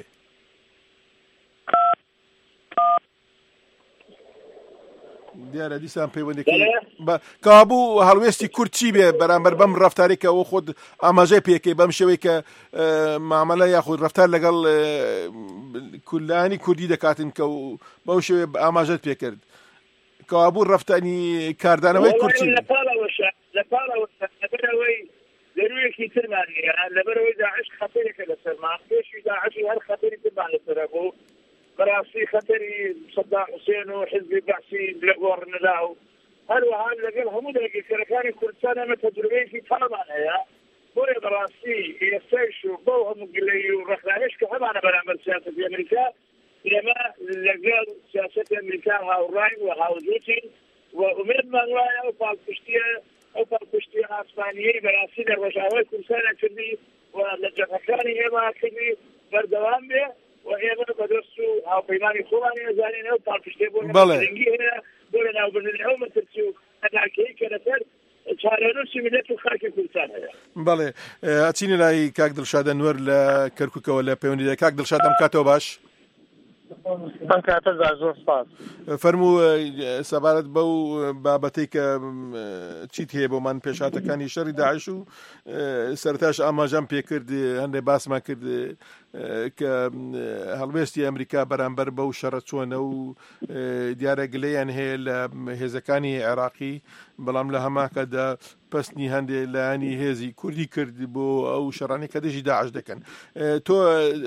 دیارە دیسان پەیوەندێکی کابوو هەڵوێستی کورد چی بێ بەرامبەر بەم ڕەفتارێکە ئەوە خۆت ئاماژەی پێکەی بەم شێوەی کە مامەلە یاخود ڕەفتار لەگەڵ کولانی کوردی دەکاتن کە و بەو شێوێ ئاماژەت پێکرد کابوو ڕەفتانی کاردانەوەی کورد چی لەبەرەوەی دەرویەکی ترمان نیە لەبەرەوەی داعش خەتەرێکە لەسەرمان پێشی داعشی هەر خەتەری ترمان لەسەرە بوو بەڕاستی خەتەری سەدام حوسێن و حزبی بەعسی لەگۆڕنەدا و هەروەها لەگەڵ هەموو دەرەگیرکەرەکانی کوردستان ئەمە تەجروبەیەکی تامان هەیە بۆیە بەڕاستی ئێستایش و بەو هەموو گلەی و ڕەخنانش کە هەمانە بەرامبەر سیاسەتی ئەمریکا ئێمە لەگەڵ سیاسەتی ئەمریکا هاوڕای و هاوجوتین و ئومێدمان وایە ئەو پاڵپشتیە ئەو پاڵپشتی ئاسمانیەی بەڕاستی لە ڕۆژاوای کوردستانە کردی و لە جەبهەکانی ئێمە کردی بەردەوام بێ و ئێمە بەدەست و هاوپەیمانی خۆمانی ئەزانین ئەو پاڵپشتێ بۆ گرنگی هەیە بۆ لە ناوبردنی ئەو مەترسی و هەناکەی کە لەسەر چارەنووسی میلەت و خاکی کوردستان هەیە. بەڵێ ئەچینە لای کاک دڵشاد ئەنوەر لە کەرکووکەوە لە پەیوەندیدا. کاک دڵشاد ئەم کاتەوە باش. ئەم کاتە زۆر سپاس. فەرموو سەبارەت بەو بابەتەی کە چیت هەیە بۆمان پێشاتەکانی شەڕی داعش و سەرتاش ئاماژەم پێکرد هەندێک باسمان کرد کە هەڵوێستی ئەمریکا بەرامبەر بەو شەڕە چۆنە و دیارە گلەیان هەیە لە هێزەکانی عێراقی، بەڵام لە هەماکەدا پستنی هەندێک لایانی هێزی کوردی کرد بۆ ئەو شەڕانی کە دژی داعش دەکەن. تۆ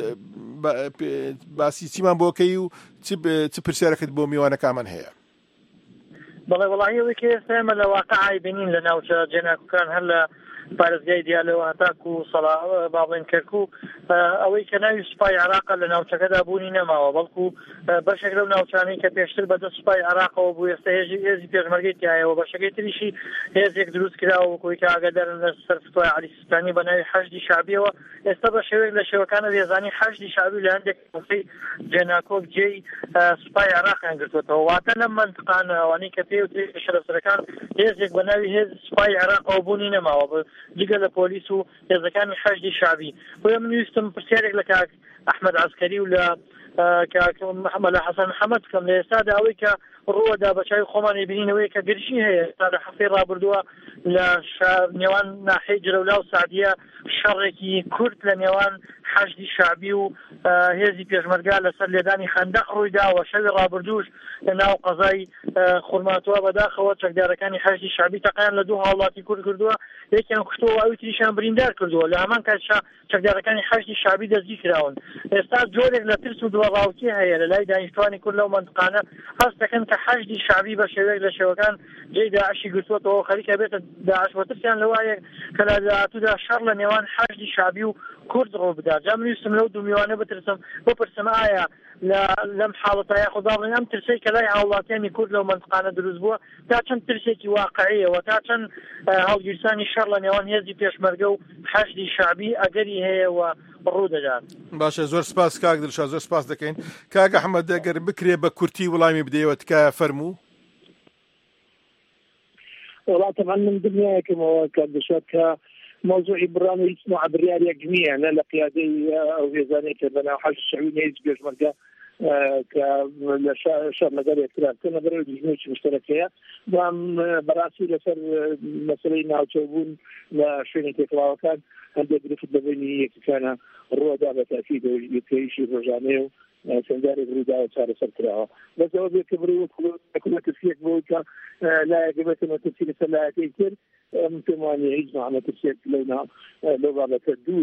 باسی چیمان بۆکەی و چ پرسیارەکەت بۆ میوانەکانمان هەیە؟ بەڵێ وەڵاهی کە ئێستا ئێمە لە واقعای بینین لە ناوچە جێناکوکان هەر لە پارێزگای دیالەوە هەتاک و سەڵا باڵێن کەرکوو ئەوەی کە ناوی سوپای عێراق لە ناوچەکەدا بوونی نەماوە، بەڵکو بەشێک لەو ناوچانەی کە پێشتر بەدەست سوپای عێراقەوە بوو ئێستا هێزی پێشمەرگەی تایەوە، بەشەکەی تریشی هێزێک دروست کراوە وەکوی کە ئاگادار لە سەر فتوای عەلی سیستانی بە ناوی حەشدی شعبیەوە. ئێستا بە شێوەیەک لە شێوەکانە ێزانی حەشدی شعبی لە هەندێک وڵەتی جێناکۆک جێی سوپای عێراقیان گرتوێتەوە، واتە لەم مەنتقانە ئەوانەی کە پێوتری شەرەفسەرەکان هێزێک بە ناوی هێز سوپای عێراقەوە بوونی نەماوە جگە لە پۆلیس و هێزەکانی حەشدی شعبی. بۆیە من ویستم پرسیارێک لە کاک ئەحمەد عەسکەری و لە مەلا حەسەن محەممەد بکەم لە ئێستادا ئەوەی کە ڕووەدا بە چاوی خۆمانی بینینەوەی کە گرژی هەیە تا لە هەفتەی ڕابردووە لە نێوان ناحەی جرەولا و سعدیە شەڕێکی کورد لە نێوان حەشدی شعبی و هێزی پێشمەرگا لەسەر لێدانی خەندەق ڕوویداوە. شەوی ڕابردووش لە ناو قەزای خورماتوە بەداخەوە چەکدارەکانی حەشدی شعبی تەقیان لە دوو هاوڵاتی کورد کردووە، یەکیان کوشتەوە ئەوی تریشیان بریندار کردووە، لە هەمان کاتشا چەکدارەکانی حەشدی شعبی دەستگیر کراون. ئێستا جۆرێک لە ترس و دووەڕاوتی هەیە لە لای دانیشتوانی کورد لەو مەنتقانە هەست دەکەن کە حەشدی شعبی بە شێوەیەک لە شێوەکان جێی داعشی گرتووەتەوە، خەریکە بێتە داعش وەترسیان لەوایە کە لە داهاتوودا شەڕ لە نێوان حەشدی شعبی و کورد ڕۆ بدات. جا من ویستم لەو دوو میوانە بترسم بپرسم ئایا لەم حاڵەتە یاخود باڵێن ئەم ترسەی کە لای هاوڵاتیانی کورد لەو مەنتقانە دروست بووە تا چەند ترسێکی واقعیەوە، تا چەند هەڵگیرسانی شەڕ لە نێوان هێزی پێشمەرگە و حەشدی شعبی ئەگەری هەیەوە ڕوو دەدات. باشە، زۆر سپاس کاک دڵشاد، زۆر سپاس دەکەین. کاک ئەحمەد ئەگەر بکرێ بە کورتی وەڵامی بدەیەوە تکایە فەرموو. والله طبعا من دنياكم كان بشكل موضوع برامج اسمه عبريال يجميع أنا لقيادي أو يزاني كبنا حاج الشعبي نيز بيج مرجع كشر مجال اختلاف كنا برا الجموع مشتركة وام براسي لسر مسؤولين أو تشوفون لشين تكلاه كان عند بريف الدبني كان الروضة بالتأكيد يكيش رجانيو سنداري بريدا وصار سركراها بس هو بيكبروا كل كل بوكا لا يجب أن تسير سلاح كثير ممكن أن يعيش مع تسير لنا لغة تدور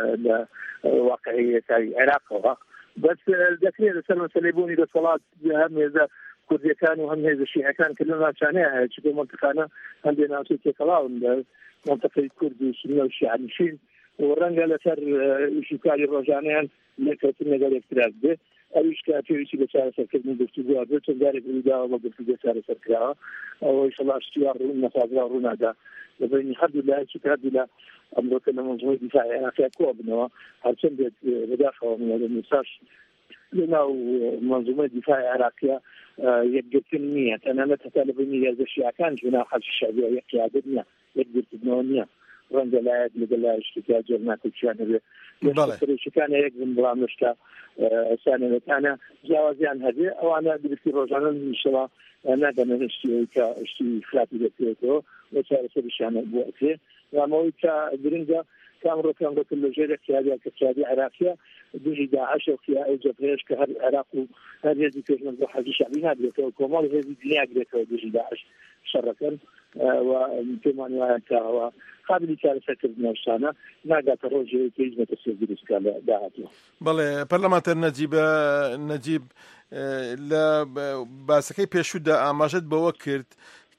لواقعية العراق بس الذكرية لسنا سليبوني للصلاة هم إذا كردية كانوا هم هذا الشيء كان كلنا شانها شبه منطقنا عندنا أسوتي كلاون منطقة كرد وسنة والشيعة نشين ورنجا لسر شكاري الرجانيان لكتنا قال اكتراث به أيش كاتير شيء بسارة سكر من دكتور بس ذلك الودا وما قلت بسارة سكرها أو إن شاء الله اشتيار النفاذ رونا ده لبني الحمد لله شكرا لله أمرك أن منظومة دفاع أنا في أكوابنا هرشن بيت بدافع من المساش لنا منظومة دفاع عراقية يقدر تنمية أنا متطلبني هذا الشيء كان جنا حاج الشعبية يحكي عددنا يقدر تبنونيا رنجة لا يقدر لا يشتكي أجرنا كل شيء أنا بس كان يقدر برامجك سنة أنا جوازي عن هذه أو أنا بدي رجعنا إن شاء الله أنا دائما نشتي كشتي خلاتي بتيجو وصار سبيش أنا بوقتي وموي كدرينجا كامرو كان بكل جيرة كهذه كسادي عراقية دوجي داعش وكيا أو جبهش كهذا العراق هذه ذيك من حاجة شعبية هذه كمان هذه الدنيا قريتها دوجي داعش شركا وكمان وكا قابل كان فكر نفسنا ناقات الرجل كيزمة السيد الإسكال داعته. بله برلمانتر نجيب نجيب لا باسكي بيشودا أماجد بوكرت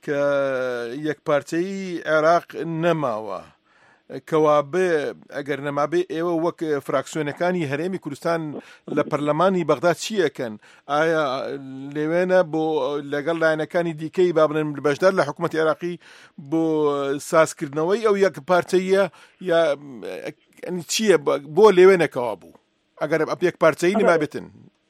كيك بارتي عراق نماوه کەوابێ ئەگەر نەمابێ ئێوە وەک فراکسیۆنەکانی هەرێمی کوردستان لە پەرلەمانی بەغداد چیەکەن؟ ئایا لێوێنە بۆ لەگەڵ لایەنەکانی دیکەی با بنن بەشدار لە حکوومەتی عێراقی بۆ سازکردنەوەی ئەو یەک پارچەیە یا چییە بۆ لێوێنەکەوا بوو ئەگەر یەک پارچەیی نەمابێتن؟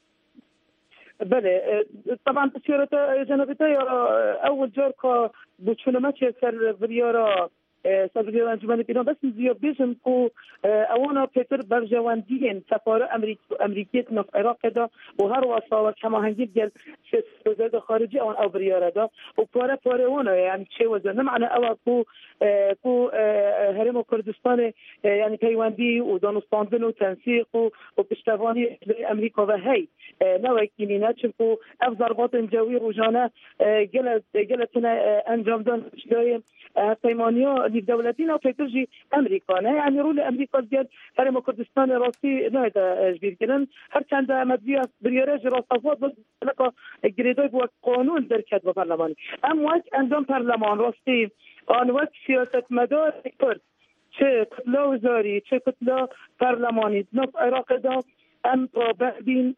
بله طبعا بسيرة جنبتي أول جور كا بتشونماتي سر بريارا صدر انجمن پیران بس زیاد بیشم کو اوانا پیتر برجواندین سفاره امریکیت نف عراق دا و هر واسا و کما هنگی گل وزارت خارجی آن او بریاره دا و پاره پاره اونا یعنی چه وزن معنی او کو کو هرم کردستان یعنی پیوندی و دانستاندن و تنسیق و و پشتوانی امریکا و هی نوکینی نچم کو اف ضربات جوی روزانه گل گلتنا انجام دادن شلای پیمانیا لیگ دولتینا و پیترجی امریکا نه یعنی رول امریکا دیگر هرم کردستان راستی نه تجبیر کردن هر چند مدیه بریارج راستافات بود لکه گریدای بود قانون در کد و پارلمانی ام وقت اندام پارلمان راستی آن وقت سیاست مدار کرد چه کتلا وزاری چه کتلا پارلمانی نف عراق دا ام بین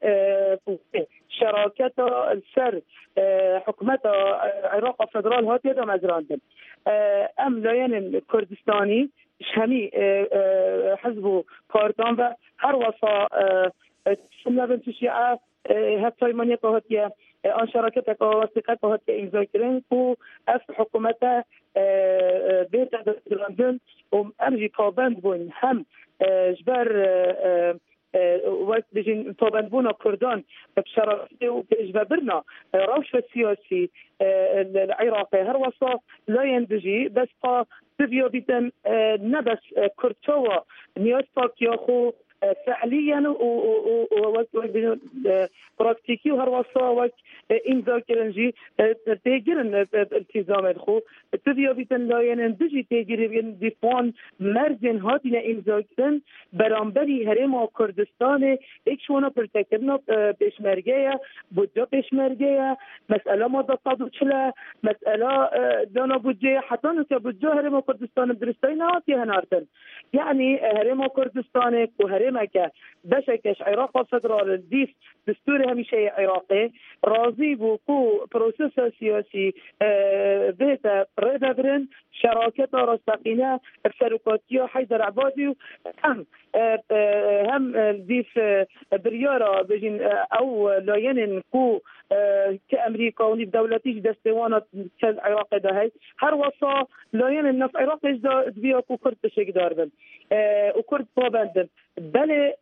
شراکت السر حکومت عراق فدرال هاتیه دا مزراندن ام لاین کردستانی همی حزب و پارتان و هر وصا سمنا شیعه حتی منیه که هاتیه آن شراکت که وثیقه که هاتیه امضا کردن و از حکومت بیت مزراندن و امجی پابند بون هم جبر وقت بجين طبعا بونا كردان بشرفي وبجبرنا روش السياسي العراقي هر وصا لا ينبجي بس قا تبيو بيتن نبس كرتوا نيوستاك ياخو فعليا ووقت براكتيكي وهر وصا وقت امضا كرنجي تيجرن التزام الخو تبيو بيتن لا ينبجي تيجرن ديفون مرزن هاتينا امضا كرن برانبري هرم كردستان اكشونا پرتكرنا بشمرگية بودجا بشمرگية مسألة ما ضطادو چلا مسألة دانا بودجا حتى نسيا بودجا هرم كردستان بدرستين هاتي هنارتن يعني هرم كردستان وهرمك بشكش عراق فدرال الديف دستور هميشه عراقي راضي بوكو بروسيس سياسي بيتا ريدابرن شراكة رستقينة الشركاتية حيدر عبادي هم هم الديف بريارة بجين او لاين كو كأمريكا ونيف دولتيش دستوانا كالعراق ده هاي هر وصا لاين النف عراق دبيا كو كرد بشكدار بن وكرد طابندن بل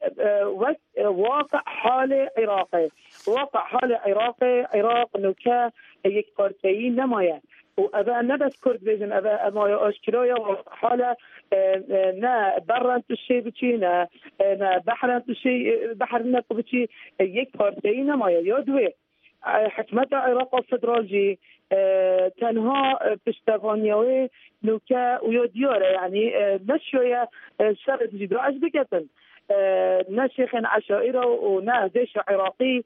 واقع حال عراقي واقع حال عراقي عراق نوكا يك بارتيين نمايا وأبا نبس كرد بيجن أبا أما أشكرايا وحالة نا برا تشي بتشي نا نا بحر تشي بحر نك بتشي يك بارتيين نمايا يدوي حكمة عراق الفدرالجي تنها بشتغانيوي نوكا ويوديورة يعني نشوية شرط جدراج بكتن نشيخ عشائره ونا جيش عراقي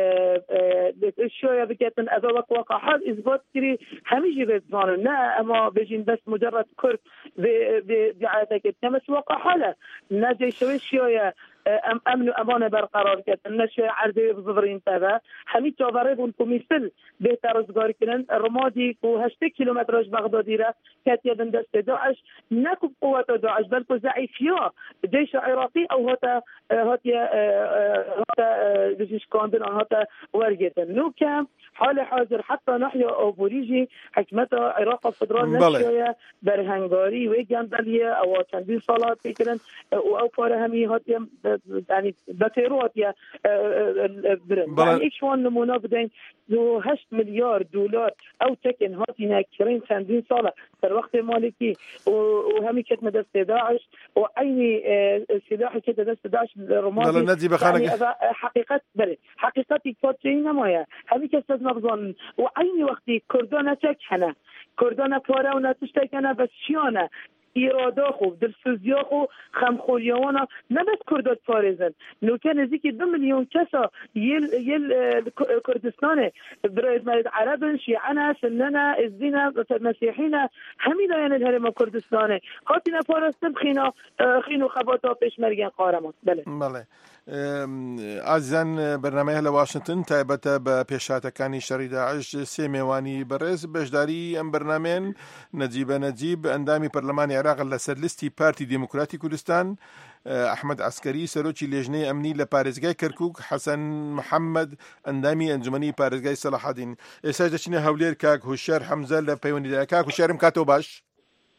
شويه بكتن اذا وقع حال اثبات كري هميجي بزمان نا اما بيجين بس مجرد كرد بعادك تمس وقع حاله نا جيش شويه ام امن امانه برقرار کردن نشه عرضه بزرین تبع همین جاوره بون کمیسل بهتر روزگار کردن رمادی کو هشت کیلومترش بغدادی را کاتیا دست داعش نکو قوات داعش بلکه ضعیفیا جيش عراقي او هتا هاتیا هتا جيش كاندن هتا ورجتن نو كام حال حاضر حتى نحيا او بوريجي حكمت عراق فدرال نشيه برهنگاری و گندلیه او چندین سالات فکرن او فارهمی هاتیا يعني بتيروت يا يعني ايش وان نمونه بدين ذو هشت مليار دولار او تكن هاتينا كرين سندين صالة في الوقت المالكي وهمي كتنا دست داعش وعيني سلاحي كده دست داعش الرمادي يعني حقيقة بلي حقيقتي كوتشينا مايا همي كستنا بظن وعيني وقتي كردانا تكحنا كردانا فارونا تشتكنا بس شيانا ایرادا خوب دلسوزیا خوب خمخولیوانا نباید کردات فارزن نوکه نزدیکی دو میلیون کسا یل یل کردستانه برای مرد عربن شیعنا سننا ازدینا مسیحینا همین داین الهرم کردستانه خاطینا فارستم خینا خینو خباتا پیشمرگین قارمات بله بله ئازیزان بەرنامەی لە واشنگتن تایبەتە بە پێشاتەکانی شەڕی داعش سێ میێوانی بەڕێز بەشداری ئەم بەرنامەیەن نەجیبە نەجیب ئەندامی پەرلەمانی عێراق لەسەر لیستی پارتی دیموکراتی کوردستان ئەحمەد عەسکەری سەرۆکی لێژنەی ئەمنی لە پارێزگای کەرکووک حەسەن محەممەد ئەندامی ئەنجومەنی پارێزگای سەلاحەدین ئێستا دەچینە هەولێر کاک هوشیار حەمزە لە پەیوەندیدا کاک هوشیارم کاتەوە باش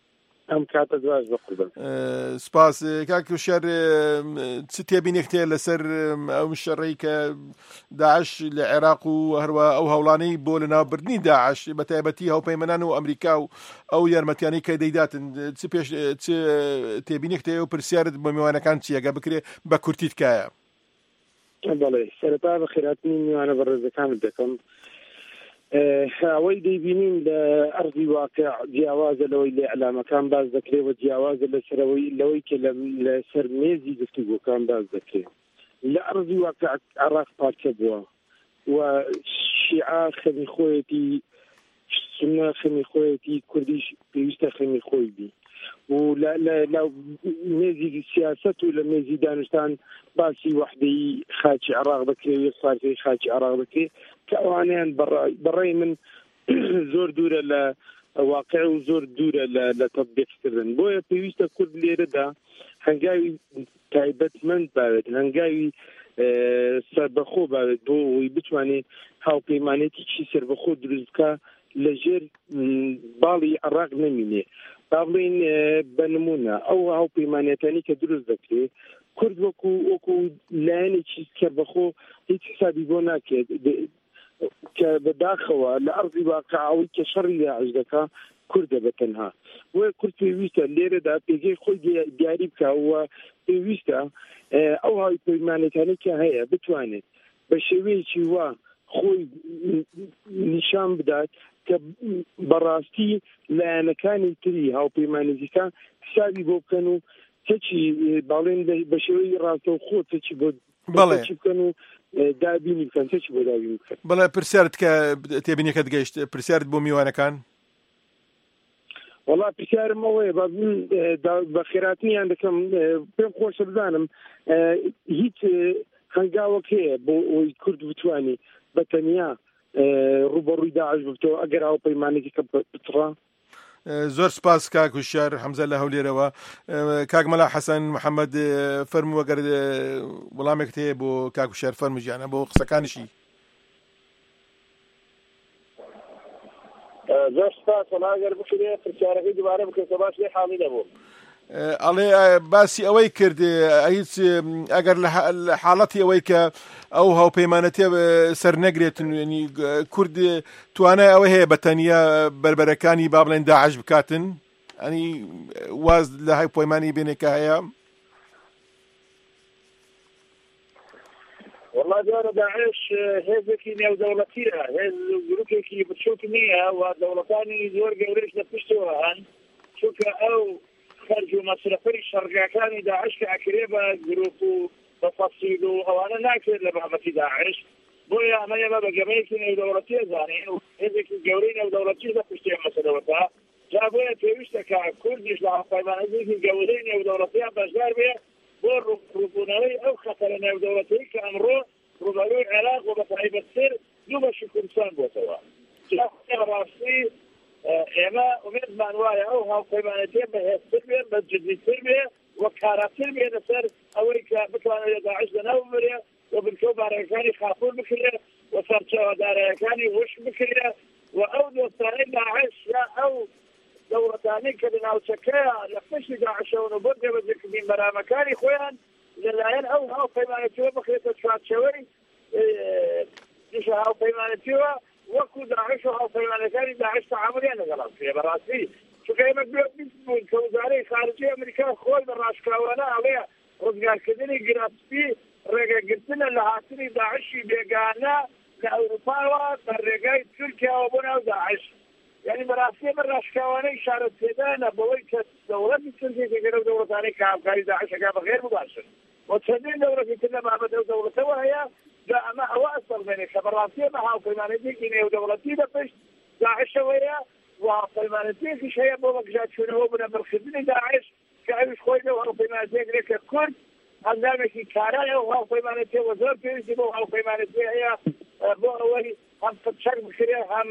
ئەم کاتە دواش بقوربن سپاس کاک شەر چ تێبینێکتێ لەسەر ئەو شەڕەی کە داعش لە عێراق و هەروە ئەو هەوڵانەی بۆ لەناوبردنی داعش بە تایبەتی هاوپەیمەنان و ئەمریکا و ئەو یارمەتیانەی کە دەیداتن چ پێش چ تێبینێکتێ و پرسیارت بۆ میوانەکان چیەگە بکرێ بە کورتی تکایە؟ بەڵێ سەرەتا بە خێراتنی میوانە بەڕێزەکانت دەکەم. ئەوەی دەیبینین لە ئەرضی واقع جیاوازە لەوەی لە ئەلامەکان باز دەکرێت و جیاوازە لەسەرەوەی لەوەی کە لە سەر مێزی گفتوگۆکان باز دەکرێت. لە ئەرضی واقع عێراق پارچە بووە و شیعە خەمی خۆیەتی، سونە خەمی خۆیەتی، کوردیش پێویستە خەمی خۆی بی و لە مێزی سیاست و لە مێزی دانستان باسی وحدەی خاچی عێراق دەکرێت، سارتەی خاچی عێراق دەکرێت کە ئەوانیان بەڕێی من زۆر دوورە لە واقع و زۆر دوورە لە تەطبیقکردن. بۆیە پێویستە کورد لێرەدا هەنگاوی تایبەتمەند باوێت، هەنگاوی سەربەخۆ باوێت بۆ ئەوی بتوانێت هاوپەیمانێتێکی سەربەخۆ دروست بکە لەژێر باڵی عێراق نەمینێ. با بڵێن بە نمونە ئەو هاوپەیمانێتانی کە دروست دەکرێت کورد وەکو وەکو لایەنێکی سەربەخۆ هیچ حسابی بۆ ناکرێت کە بەداخەوە لە ئەرضی واقعەوەی کە شەڕی داعش دەکا کوردە بەتەنها. وە کورد پێویستە لێرەدا پێگەی خۆی دیاری بکەوە، پێویستە ئەو هاوپەیمانێتانی کە هەیە بتوانێت بە شێوەیەکی وا خۆی نیشان بدات کە بەڕاستی لایەنەکانی تری هاوپەیمانێتیەکان حسابی بۆ بکەن و چی باڵێن بە شێوەی ڕاستەوخۆ چی بۆ چی بکەن و دابینی بکەن چی بۆ دابینی بکەن. بەڵێ پرسیارت کە تێبینیەکەت گەیشت، پرسیارت بۆ میوانەکان؟ وەڵا پرسیارم ئەوەیە بە خێراتنیان دەکەم، پێم خۆشە بزانم هیچ هەنگاوەک هەیە بۆ ئەوی کورد بتوانێت بەتەنیا ڕوبەڕووی داعش ببتەوە ئەگەر هاوپەیمانێکی کە بتڕا؟ زۆر سپاس کاک هوشیار حەمزە لە هەولێرەوە. کاک مەلا حەسەن محەممەد فەرموو ئەگەر وەڵامێکت هەیە بۆ کاک هوشیار فەرموو گیانە بۆ قسەکانیشی. زۆر سپاس وەڵاگەر بکرێ پرسیارەکەی دوبارە بکەن کە باش لێ حاڵی نەبوو. ئەڵێ باسی ئەوەی کرد هیچ ئەگەر لە حاڵەتی ئەوەی کە ئەو هاوپەیمانەتێ سەر نەگرێتن ینی کورد توانای ئەوە هەیە بە تەنیا بربەرەکانی با بڵێن داعش بکاتن، ئەنی واز لە هاوپەیمانی بێنێکە هەیە؟ والله جارە داعش هێزێکی نێودەوڵەتیە، هێز گروپێکی بچووک نییە و دەوڵەتانی زۆر گەورەش لە پشتەوە هەن، چونکە ئەو خەرج و مەسرەفەری شەڕگاکانی داعش کە ئەکرێ بە گروپ و بە فەسیل و ئەوانە ناکرێت لە بابەتی داعش. بۆیە ئەمە ئێمە بە گەمەیەکی نێودەوڵەتی ئەزانین و هێزێکی گەورەی نێودەوڵەتی لە پشتێ مەسەلەوەتە. جا بۆیە پێویستە کە کوردیش لە هاوپەیمانێکی گەورەی نێودەوڵەتیان بەشدار بێ بۆ ڕووبوونەوەی ئەو خەتەرە نێودەوڵەتەی کە ئەمڕۆ ڕوبەرووی عێراق و بە تایبەتتر دوو بەشی کوردستان بۆتەوە. ڕاستی ئێمە ئومێدمان وایە ئەو هاوپەیمانەتیە بەهێزتر بێ، بە جدیتر بێ و کاراتر بێ لەسەر ئەوەی کە بتوانێت داعش لەناو ببرێ و بنکەو بارەکانی خاپۆر بکرێ و سەرچاوەدارەکانی وش بکرێ و ئەو دۆستانەی داعش یا ئەو دەوڵەتانەی کە لەناوچەکەیە لە پشتی داعشەون و بۆ دێوەجێکردنی بەرامەکانی خۆیان لەلایەن ئەو هاوپەیمانەتیەوە بخرێتە چوارچەوەی دیشە هاوپەیمانەتیەوە وەکو داعش و هاوپەیمانەکانی داعش تەعاملیان لەگەڵ بکرێ. بەڕاستی چونکە ئێمە گوێ بیست بوون کە وزارەی خارجی ئەمریکا خۆی بە ڕاشکراوانە ئەڵەیە ڕزگارکردنی گرافسپی ڕێگەگرتنە لە هاتنی داعشی بێگانە لە ئەوروپاوە بە ڕێگای تورکیاوە بۆ ناو داعش. یعنی بەڕاستی بە ڕاشکراوانەی شارەت پێدانە بەوەی کە دەوڵەتی تورکیە گەرە دەوڵەتانەی کە هاوکاری داعشەکە بەخێر بباشن و چەندین دەوڵەتی تر لە بابەت ئەو دەوڵەتەوە هەیە. جا ئەمە ئەوە ئەسەر بێنێت کە بەڕاستی بە هاوپەیمانەتێکی نێودەوڵەتی لە پشت داعشەوەیە و هاوپەیمانەتێکیش هەیە بۆ بەگژاتچوونەوە بنە بەرخردنی داعش کە ئەویش خۆی لەو هاوپەیمانەتێک کە کورد هەنگامێکی کارایە و هاوپەیمانەتێوە زۆر پێویستی بۆ هاوپەیمانەتێ هەیە بۆ ئەوەی هەم چەک بکرێ هەم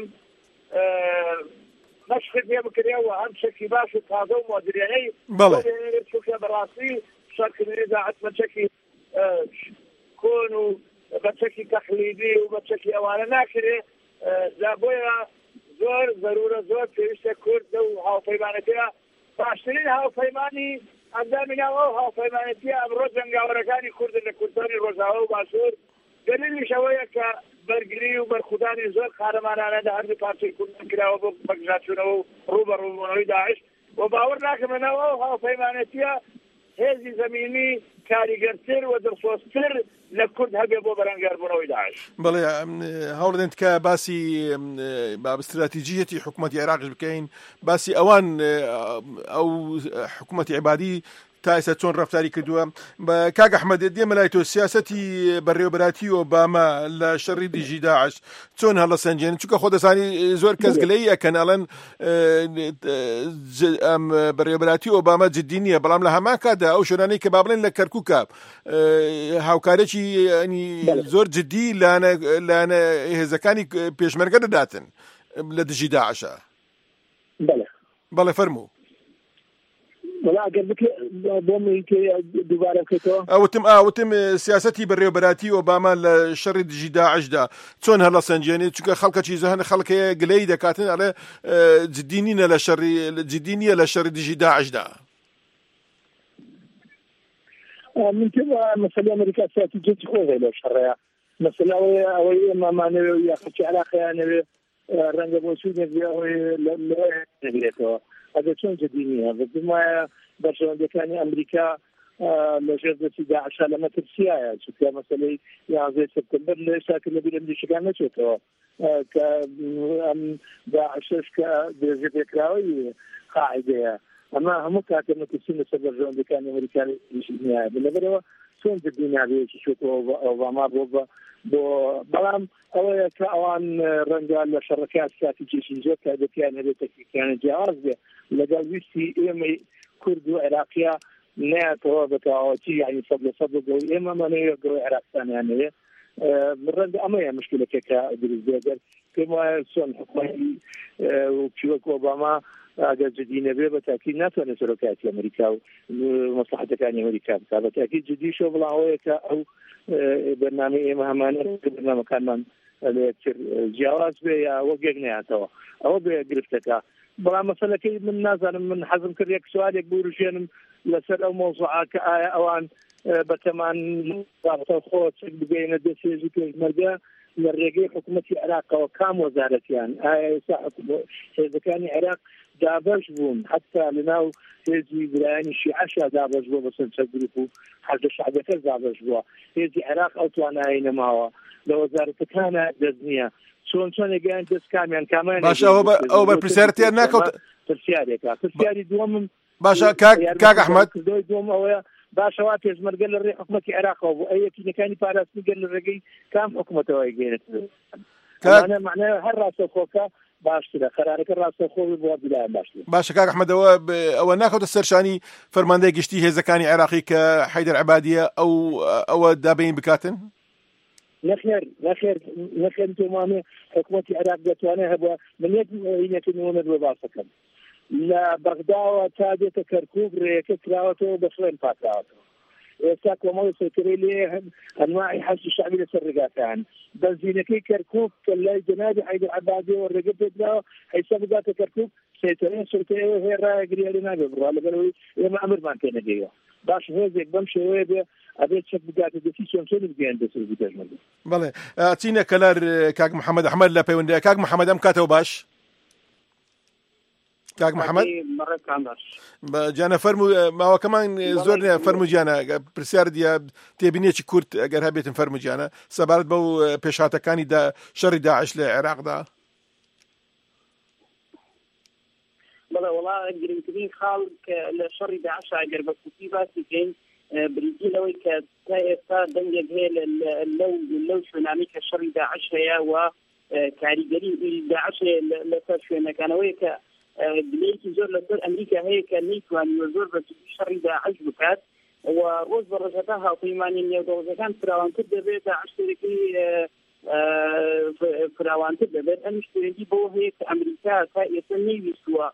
مەشقی پێ بکرێ و هەم چەکی باش و تازە و مۆدرێنەی چونکە بەڕاستی شەڕکردنی داعش بەچەکی کۆن و بەچەکی تەقلیدی و بەچەکی ئەوانە ناکرێ. جا بۆیە زۆر ضرورە زۆر پێویستە کورد و هاوپەیمانەتەیە باشترین هاوپەیمانی ئەندامیناوە و هاوپەیمانەتی ئەمڕۆ جەنگاوەرەکانی کورد لە کوردستانی ڕۆژاوە و باشوور دلیلیش ئەوەیە کە بەرگری و بەرخودانی زۆر قارەمانانە لە هەردوو پارچەی کوردستان کراوە بۆ بەگژاچوونەوە و ڕوبەڕووبوونەوەی داعش و باوەڕ ناکەمەنەوە و هاوپەیمانەتیە هێزی زەمینی کاریگەرتر و دڵسۆزتر لە کورد هەبێ بۆ بەرەنگاربوونەوەی داعش. بەڵێ هەوڵدەن کە باسی باب استراتیجیەتی حکوومەتی عێراقش بکەین، باسی ئەوان ئەو حکوومەتی عیبادی تا ئێستا چۆن ڕەفتاری کردووە. بە کاک ئەحمەد دێمە لای تۆ سیاسەتی بەڕێوەبەراتی ئۆباما لە شەڕی دژی داعش چۆن هەڵەسەنجێن؟ چونکە خۆ دەزانی زۆر کەس گلەی ئەکەن ئەڵەن ئەم بەڕێوەبەراتی ئۆباما جددی نییە، بەڵام لە هەمان کاتدا ئەو شوێنانەی کە با بڵێن لە کەرکووکە هاوکارێکی زۆر جددی لانە هێزەکانی پێشمەرگە دەداتن لە دژی داعشە. بەڵێ فەرموو. وڵا ئەگەر بۆ دووبارە بکەیتەوە ئەوتم ئاوتم سیاسەتی بەڕێوەبەراتی ئۆباما لە شەڕی دژی داعشدا چۆن هەڵەسەنجێنێت؟ چونکە خەڵکەکی زەهن خەڵکەیە گلەی دەکاتن ئەڵێ جددی نینە لە شەڕی جددی نییە لە شەڕی دژی داعشدا. من پێم وایە مەسەلەی ئەمریکا استراتیجیەتی خۆی لەو شەڕەیە، مەسەلە ئەوەیە ئەوەی ئێمەمانەوێ یا خەڵکی عێراقیانەوێ ڕەنگە بۆ سوودێک بێ ئەوەی نەبێتەوە. هذا شون جدينية بما برشلونة أمريكا لجهة داعش لما ترسيها شوفها مثلا يا زي سبتمبر ليش لكن نبي نمشي شكلنا شوفها ك داعش كدرجة كراوي قاعدة أما هم كاتم تسين سبب كان أمريكا مش نهاية بالنسبة شون جدينية هذه شوفوا أوباما بوبا بو بلام أول كأوان رنجال الشركات استراتيجية جوك هذا كان هذا كان جواز به لقال ويسي إما كرد وعراقية ناتو بتاعتي يعني صدق صدق إما ما نيجوا عراق ثاني يعني مرند أما مشكلة كا بالزيادة كما سون حكومي وكيوك أوباما هذا جديد به بالتأكيد ناتو نشركات أمريكا ومصلحة كان أمريكا بالتأكيد جديد شو بلاوي كا أو برنامج مهمان برنامج كمان لكتر جواز بيا وجهنا توا أو بجرفتك بلا مثلا كي من ناس أنا من حزم كريك سؤال يقولوا شيء لسر أو موضوع كآية أوان بتمان رابطة خوت بين الدسيج كمرجع للرجال حكومة العراق وكام وزارة يعني آية صاحب إذا كان العراق دابش بون حتى لناو هذي براني شيء عشرة دابش بو بس نسجلوا حتى الشعب كذا دابش بو هذي العراق أو توانا أينما هو لو وزارة كان دزنيا شلون شلون يجان دز كاميان كمان باش أو ب أو بالبرسيرتي أنا كنت برسياري كا برسياري دوم باش كاك كاك أحمد دوم أو باش واتيز مرجل الرئيس حكومة العراق أو أي كي كان يبارس مرجل الرئيس كام حكومة وايجين أنا معناه هالراس خوكا باش كذا قرارك الراس خوي بواب بلا باش باش كاك أحمد أو أو ناخذ السرشاني فرمانده قشتي هزكاني عراقي كحيدر عبادية أو أو دابين بكاتن نخير نخير نخير تمامي حكومة العراق جتوانا هبوا من يد ينتنون الوظافة لا بغداد تادي كركوك ريك كراوته بخلين فاتراوته يساك وما يسكري لي انواع حج الشعبي للسرقاتان بنزينكي كركوك كلا جنابي حيد العبادي والرقب ده حيسبق ذات كركوك سيترين سلطه وهي راي قريه لنا ببرو على قالوا يا امر ما كان جيو باش هيك بمشي ويبه أبيت شك بقاعد ديسيشن شنو بيان دسوي بتجمل بله أعطينا كلار كاك محمد أحمد لا بيوند كاك محمد أم كاتو باش كاك محمد مرة كان باش جانا فرمو ما هو كمان زورنا فرمو جانا برسيار ديا تبينيش كورت أجر هبيت فرمو جانا سبارت بو بيشاتا كاني دا شر داعش للعراق دا بلا والله قريبين خالق لشر داعش أجر بكتيبات كين بريدين لو كتا دنجة هي اللو اللو شو نعمل كشر داعش هي وكاريجري داعش لتشوي مكانه ويك بليكي زور لدور أمريكا هي كنيتو أن يزور بشر داعش بكات وروز برجتها قيماني نيودو كان فراوان كده بيت داعش تركي فراوان كده بيت أمشتري بو هي أمريكا كيسني بسوا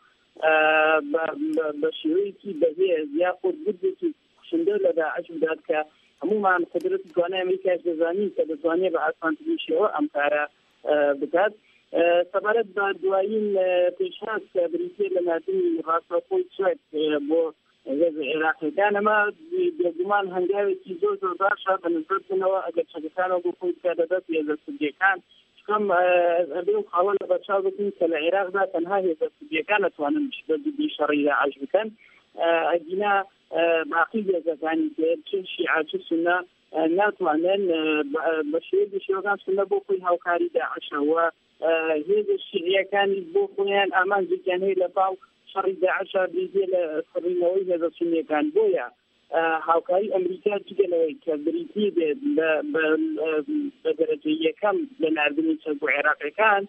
بشويكي بهي زياقود بدتي شندل داعش بدك عموما قدرت جوانا أمريكا جزاني كجزاني بعثان تبيشوا أمثال بكات سەبارەت بە دوایین پێشنهاد کە بریتیە لە نردنی ڕاستەوخۆی سوێد بۆ هێزە عێراقیەکان ئەمە بێگومان هەنگاوێکی زۆر زۆر باشە بە نسبەتەوە ئەگەر چەکەکانەوە بۆ خۆی بکات دەبێت هێزە سوودیەکان چکەم ئەبێ و خاوەن لە بەرچاو بکەین کە لە عێراقدا تەنها هێزە سوودیەکان دەتوانن بە شەڕی داعش بکەن ئەگینا باقی هێزەکانی چ شیعە چ سونە ناتوانن بە شێوەیەکی شێوەکان سونە بۆ خۆی هاوکاری داعشەوە هێزە شیعیەکانی بۆ خۆیان ئامانجێکیان هەیە لە پاو شەڕی داعشە بریتیە لە سڕینەوەی هێزە سونیەکان بۆیە هاوکاری ئەمریکا جگەلەوەی کە بریتی بێت بە دەرەجە یەکەم لە نردنی چەک بۆ عێراقیەکان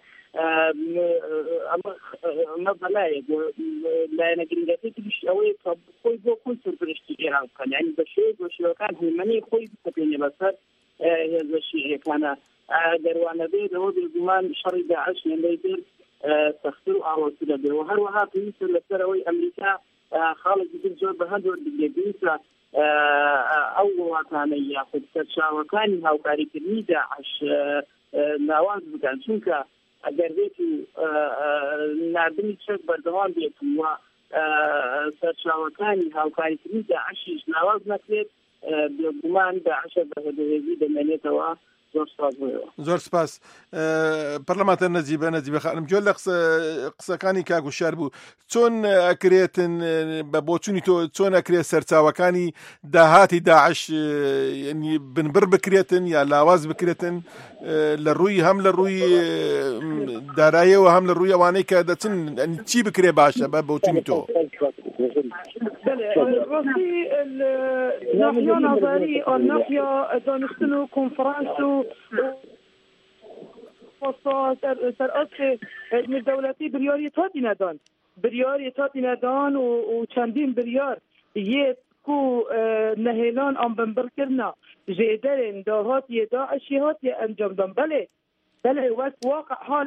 ئەمە بەلایە لایەنە گرنگەکەی تریش ئەوەیە کە خۆی بۆ خۆی سەرپەرشتی عێراق بکەن یعنی بە شێوەیەک بۆ شێوەکان هەیمەنی خۆی بسەپێنێ بەسەر هێزە شیعیەکانە دەروانە بێت ئەوە بێگومان شەڕی داعش لەلای بێت سەختتر و ئاوەتر دەبێت و هەروەها پێویستە لەسەر ئەوەی ئەمریکا خاڵێکی تر زۆر بە هەندێک بگرێت پێویستە ئەو وڵاتانەی یاخود سەرچاوەکانی هاوکاریکردنی داعش ناواز بکەن چونکە ئەگەر بێت و نردنی چەک بەردەوام بێت و سەرچاوەکانی هاوکاریکردنی داعشیش ناواز نەکرێت بێگومان داعشە بەهێزی دەمێنێتەوە. زۆر سپاس پەرلەمانتەر نەجیبە نەجیبە خانم گوێ لە قسەکانی کاگوشار بوو چۆن ئەکرێتن بە بۆچوونی تۆ چۆن ئەکرێت سەرچاوەکانی داهاتی داعش بنبر بکرێتن یا لاواز بکرێتن لە ڕووی هەم لە ڕووی داراییەوە هەم لە ڕووی ئەوانەی کە دەچن چی بکرێ باشە بە بۆچوونی تۆ؟ راستی الناحية نظري الناحية دانستن و کنفرانس و سرعت من دولتی بریاری تاتی ندان بریاری تاتی ندان و چندین بریار یه کو نهیلان آن بنبر کرنا جیدرین داهات یه داعشی هات یه انجام دان بله بله وقت واقع حال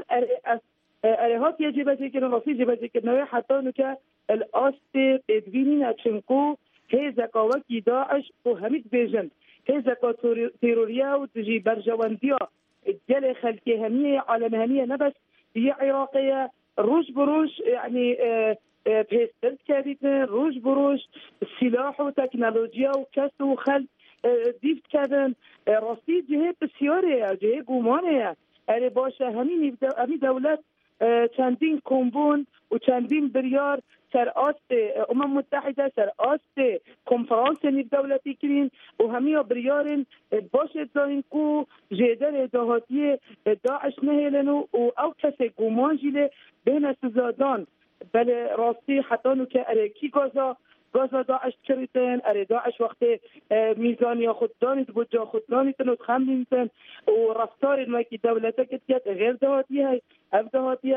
ارهات یه جبهه که راستی جبهه که نوع حتی نکه الأسط ادوینین چنکو هیزکا وکی داعش و همید بیجن هیزکا تیروریا و تجی برجواندیا جل خلقی همیه عالم همیه نبس یه عراقیه روش بروش يعني بهستند كابيتن روش بروش سلاح وتكنولوجيا وكاس وخل ديفت كابن راسي جهه بسيارة جهه قومانية أري باشا همين همي دولت چندین کمبون و چندین بریار سر آست امم متحده سر آست کنفرانس نیو دولتی کرین و همه بریارن باشه دارین کو جدر دهاتی داعش نهیلنو و او کسی گمان جیله بین سزادان بله راستی حتی نو که اره کی گازا گازا داعش کریتن اره داعش وقتی میزانی خود دانید بود جا خود دانیتن و تخمینتن و رفتار المکی دولتا کتیت غیر دهاتی های اف دهاتی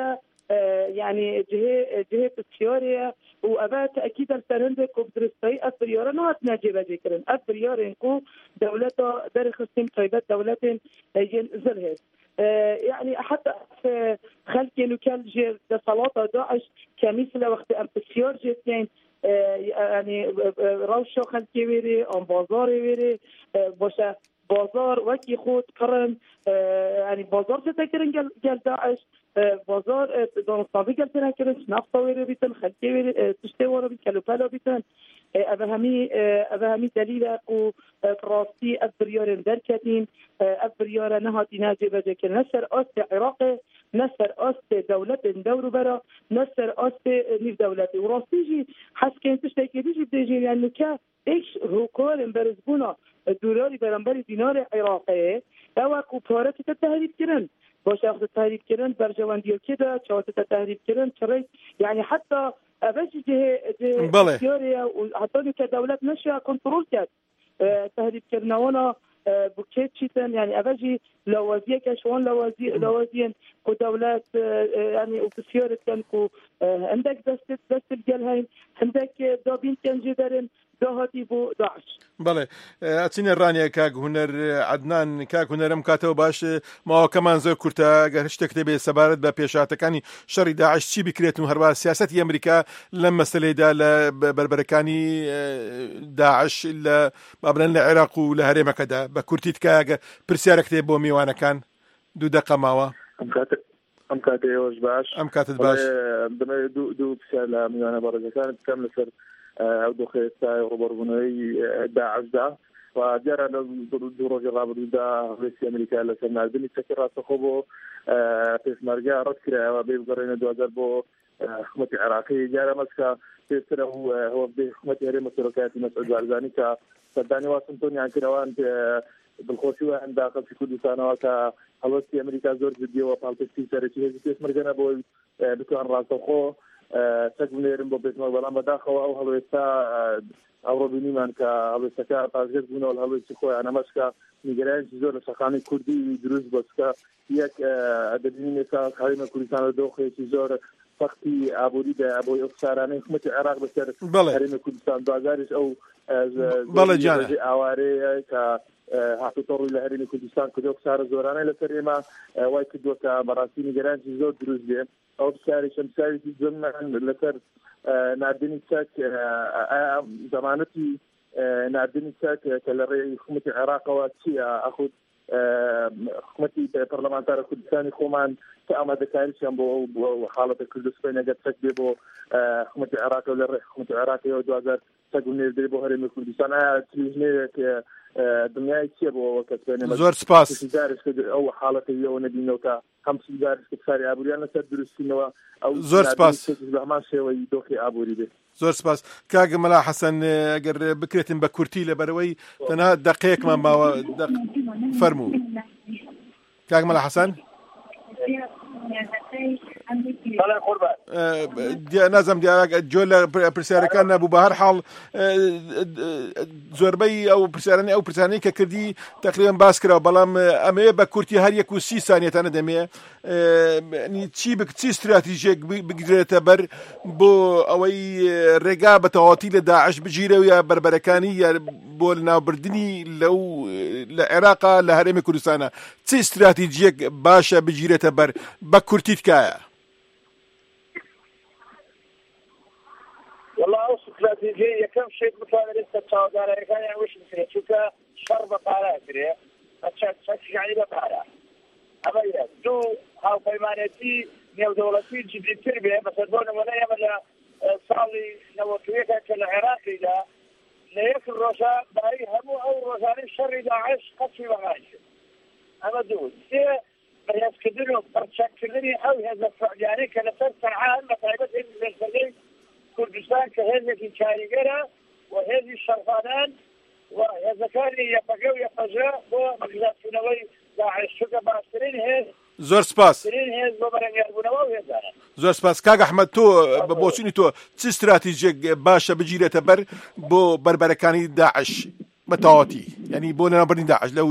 يعني جهه جهه بسياريه وابا تاكيد السرند كوبدرستي افريار نهات ناجيبه ذكرن افريار انكو دولته درخصين طيبات دولات زلهس يعني حتى خلق نكال جير صلاة داعش كمثل وقت ام بسيار جتين يعني روشو خلقي ويري ام بازار ويري باشه بازار وکی خود کرن يعني بازار تذكرن جل داعش بازار دانستابی گلتن کرن نفتا ویره بیتن خلقی ویره تشته واره بیت کلوپلا بیتن اوه همی اوه همی دلیل و راستی افریارن درکتین افریار نهاتی ناجبه که نسر آست عراق نسر آست دولت دورو برا نسر آست نیف دولتی و راستی جی حس که انتش تاکیدی جی دیجی یعنی که ایش حکار برزبونا دولاری برانبری دینار عراقه او اکو پارتی تحریب کرن باشه اخذ تحریب کرن برجواندیو كده چاوت تحریب کرن چرا يعني حتى ابجي جه جه سيوريا وحتى كدولت نشا كنترول كات تحریب کرنوانا بوكيت شيتن يعني ابجي لوازيه كشوان لوازي لوازين كدولات يعني وبسيورة كان كو عندك دست دست الجلهين عندك دابين كان جدرن داهاتی بو داعش بله اچین رانی کاگ هنر عدنان کاگ هنرم کاتو باش ما کمان زۆر کورتە گەر شتێک دەبێت سەبارەت بە پێشاتەکانی شەڕی داعش چی بکرێت و هەروە سیاسەتی ئەمریکا لەم مەسەلەیدا لە بربەرەکانی داعش لە بابلەن لە عێراق و لە هەرێمەکەدا بە کورتیت کاگە پرسیارەکتێ بۆ میوانەکان دوو دەقە ماوە ئەم کاتەوەش باش ئەم کاتت باش دەمەوێت دوو دوو پرسیار لە میوانە بەڕێزەکانت بکەم لەسەر ئەو دۆخە ئێستای ڕوبەڕبوونەوەی داعشدا و دیارە لە دوو ڕۆژی ڕابردوودا هەڵوێستی ئەمریکا لەسەر ناردنی چەکی ڕاستەخۆ بۆ پێشمەرگە ڕەت کرایەوە بێ بگەڕێنە دوازار بۆ حکوومەتی عێراقی دیارە مەسکە پێشتر ئەوە بێ حکوومەتی هەرێمە سەرۆکایەتی مەسعود بارزانی کە سەردانی واشنتۆنیان کردەوەن دڵخۆشی و هەندا خەڵکی کوردستانەوە کە هەڵوەستی ئەمریکا زۆر جدیەوە پاڵپشتی سەرەکی هێزی پێشمەرگەنە بۆی بتوان ڕاستەخۆ چەک بنێرن بۆ پێشمەرگ بەڵام بەداخەوە ئەو هەڵوێستا ئەوڕۆ بینیمان کە هەڵوێستەکە پاشگەز بوونەوە لە هەڵوێستی خۆیان ئەمەشکە نیگەرانیی زۆر لە شەقامی کوردی دروست بۆچکە یەک دەبینین ئێستا هەرێمە کوردستان لە دۆخێکی زۆر سەختی ئابووریدا بۆی ئەو قسارانەی حکوومەتی عێراق بەسەر هەرێمە کوردستان دوازاریش ئەو ئاوارەیە کە هاتوتە ڕووی لە هەرێمی کوردستان کردو قسارە زۆرانەی لەسەر ئێمە وای کردووە کە بەڕاستی نیگەرانیی زۆر دروست بێ ئەو بسیاری شەمساوی زمن لەسەر ناردنی چەک زەمانەتی ناردنی چەک کە لە ڕێی حکوومەتی عێراقەوە چییە ئەخود حکوومەتی پەرلەمانتارە کوردستانی خۆمان کە ئامادەکاریشیان بۆ حاڵەتە کوردستان ئەگەر چەک بێ بۆ حکوومەتی عێراق لە ڕێی حکوومەتی عێراقیەوە دوازار چەک نێردرێ بۆ هەرێمی کوردستان ئایا تریژنەیەک دنیای چییە بۆەوە کەسێنێ زۆر سپاس ئەو حاڵەتەیەوە نەبینەوە کە هەم سیدارش کەساری ئابووریان لەسەر دروستینەوە ئەو زۆر سپاس هەمان شێوەی دۆخی ئابووری بێ زۆر سپاس کاگە مەلا حەسەن ئەگەر بکرێتن بە کورتی لەبەرەوەی تەنها دەقەیەکمان ماوە فەرموو کاگە مەلا حەسەن نازم جۆ لە پرسیارەکان نەبوو بە هەر حاڵ زۆربەی ئەو پرسیارانی ئەو پرسیارانەی کە کردی تقریباً باس کراوە بەڵام ئەمەیە بە کورتی هەر یەک و سی سانیەتانە دەمێ چی چی استراتیژیەک بگرێتە بەر بۆ ئەوەی ڕێگا بە تەواوەتی لە داعش بگیرە و یا بربەرەکانی یا بۆ ناوبردنی لەو لە عێراقا لە هەرێمی کوردستانە چی استراتیژیەک باشە بگیرێتە بەر بە کورتی تکایە والله ئەو استراتیژیە یەکەم شێت بتوانێت ئێستا چاودارەکانیان وش بکرێت چونکە شەڕ بە پارە کرێ چەکیانی بە پارە ئەمە یەک دوو هاوپەیمانێتی نێودەوڵەتی جدیتر بێ مەسەر بۆ نمونە ئێمە لە ساڵی نەوەکوێکە کە لە عێراقیدا لە یەک ڕۆژە باری هەموو ئەو ڕۆژانەی شەڕی داعش قەچی بەغای کرد ئەمە دوو سێ بەهێزکردن و پەرچەکردنی ئەو هێزە فعلیانەی کە لەسەر سەرعان بە تایبەت هێزی کوردستان کە هێزێکی کاریگەرە و هێزی شەرخانان و هێزەکانی یەپەگە و یەپەژە بۆ مەگزاتچوونەوەی داعش چونکە باشترین هێز زۆر سپاس هێز بۆ بەرەمیانبوونەوە و هێزانە زۆر سپاس کاک ئەحمەد تۆ بە بۆچوونی تۆ چ استراتیژیەک باشە بگیرێتە بەر بۆ بربەرەکانی داعش بە تەواوەتی یعنی بۆ لەناوبردنی داعش لەو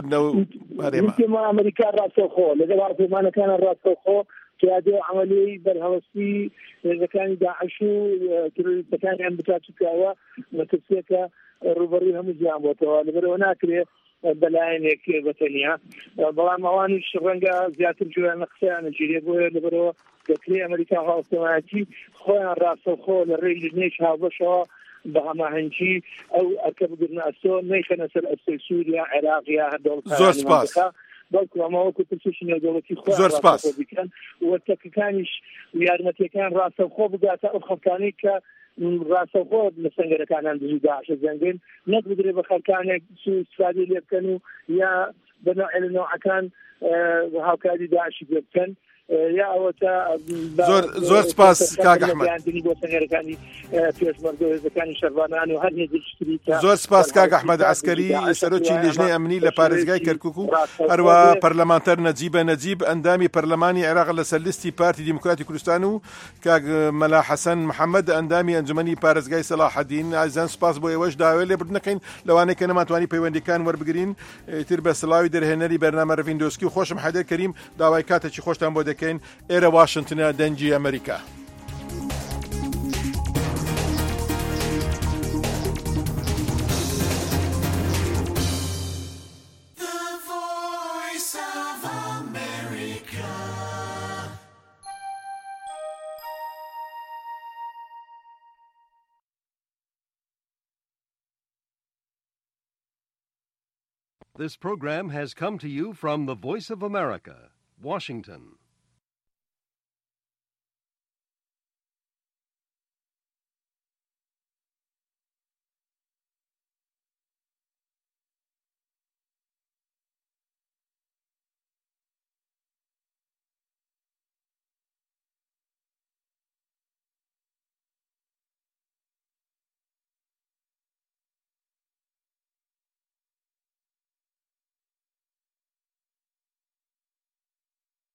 هەرێمە ئەمریکا ڕاستەوخۆ لەگەڵ هاوپەیمانەکانە ڕاستەوخۆ کیادێ عملی بەرهەوەستی هێزەکانی داعش و تروریستەکانیان بچاچکاوە مەترسێکە ڕوبەڕووی هەموو جیان بۆتەوە لەبەرەوە ناکرێت بەلایەنێک بەتەنیا بەڵام ئەوانیش ڕەنگە زیاتر جویان لە قسەیانە گیرێ بۆیە لەبەرەوە دەکرێت ئەمریکا هاوپەیمانەتی خۆیان ڕاستەوخۆ لە ڕێی لژنەی هاوبەشەوە بە هەماهەنگی ئەو ئەرکە بگرنە ئەستۆ نەیخەنە سەر ئەستۆی سووریا عێراقیا هەردەوڵەت زۆر سپاس بەڵکو ئەمەوەکو پرسیشی نێودەوڵەتی خۆ زۆر سپاس بکەن وەرتەکەکانیش یارمەتیەکان ڕاستەوخۆ بگاتە ئەو خەڵکانەی کە ڕاستەوخۆ لە سەنگەرەکانیان دژی داعش زەنگن نەک بدرێ بە خەڵکانێک سوء استفادەی لێ بکەن و یا بەنوع لە نوعەکان هاوکاری داعشی پێ بکەن یا ئەوەتە زۆر زۆر سپاس کاک ئەحمەد بۆ سەنگەرەکانی پێشمەرگەوەزەکانی شەروانان و هەر هێزی زۆر سپاس کاک ئەحمەد عەسکەری سەرۆکی لێژنەی ئەمنی لە پارێزگای کەرکوک و هەروە پەرلەمانتەر نەجیبە نەجیب ئەندامی پەرلەمانی عێراق لەسەر لیستی پارتی دیموکراتی کوردستان و کاک مەلا حەسەن محەممەد ئەندامی ئەنجومەنی پارێزگای سەلاحەدین ئازیزان سپاس بۆ ئێوەش داوای لێبردنەکەین لەوانەیە کە نەماتوانی پەیوەندیەکان وەربگرین تر بە سڵاوی دەرهێنەری بەرنامە ڕڤیندۆسکی و خۆشم حەیدەر کەریم داوای کاتێکی خۆشتان بۆ دەکەین ئێرە واشنگتنە دەنجی ئەمریکا. This program has come to you from the Voice of America, Washington.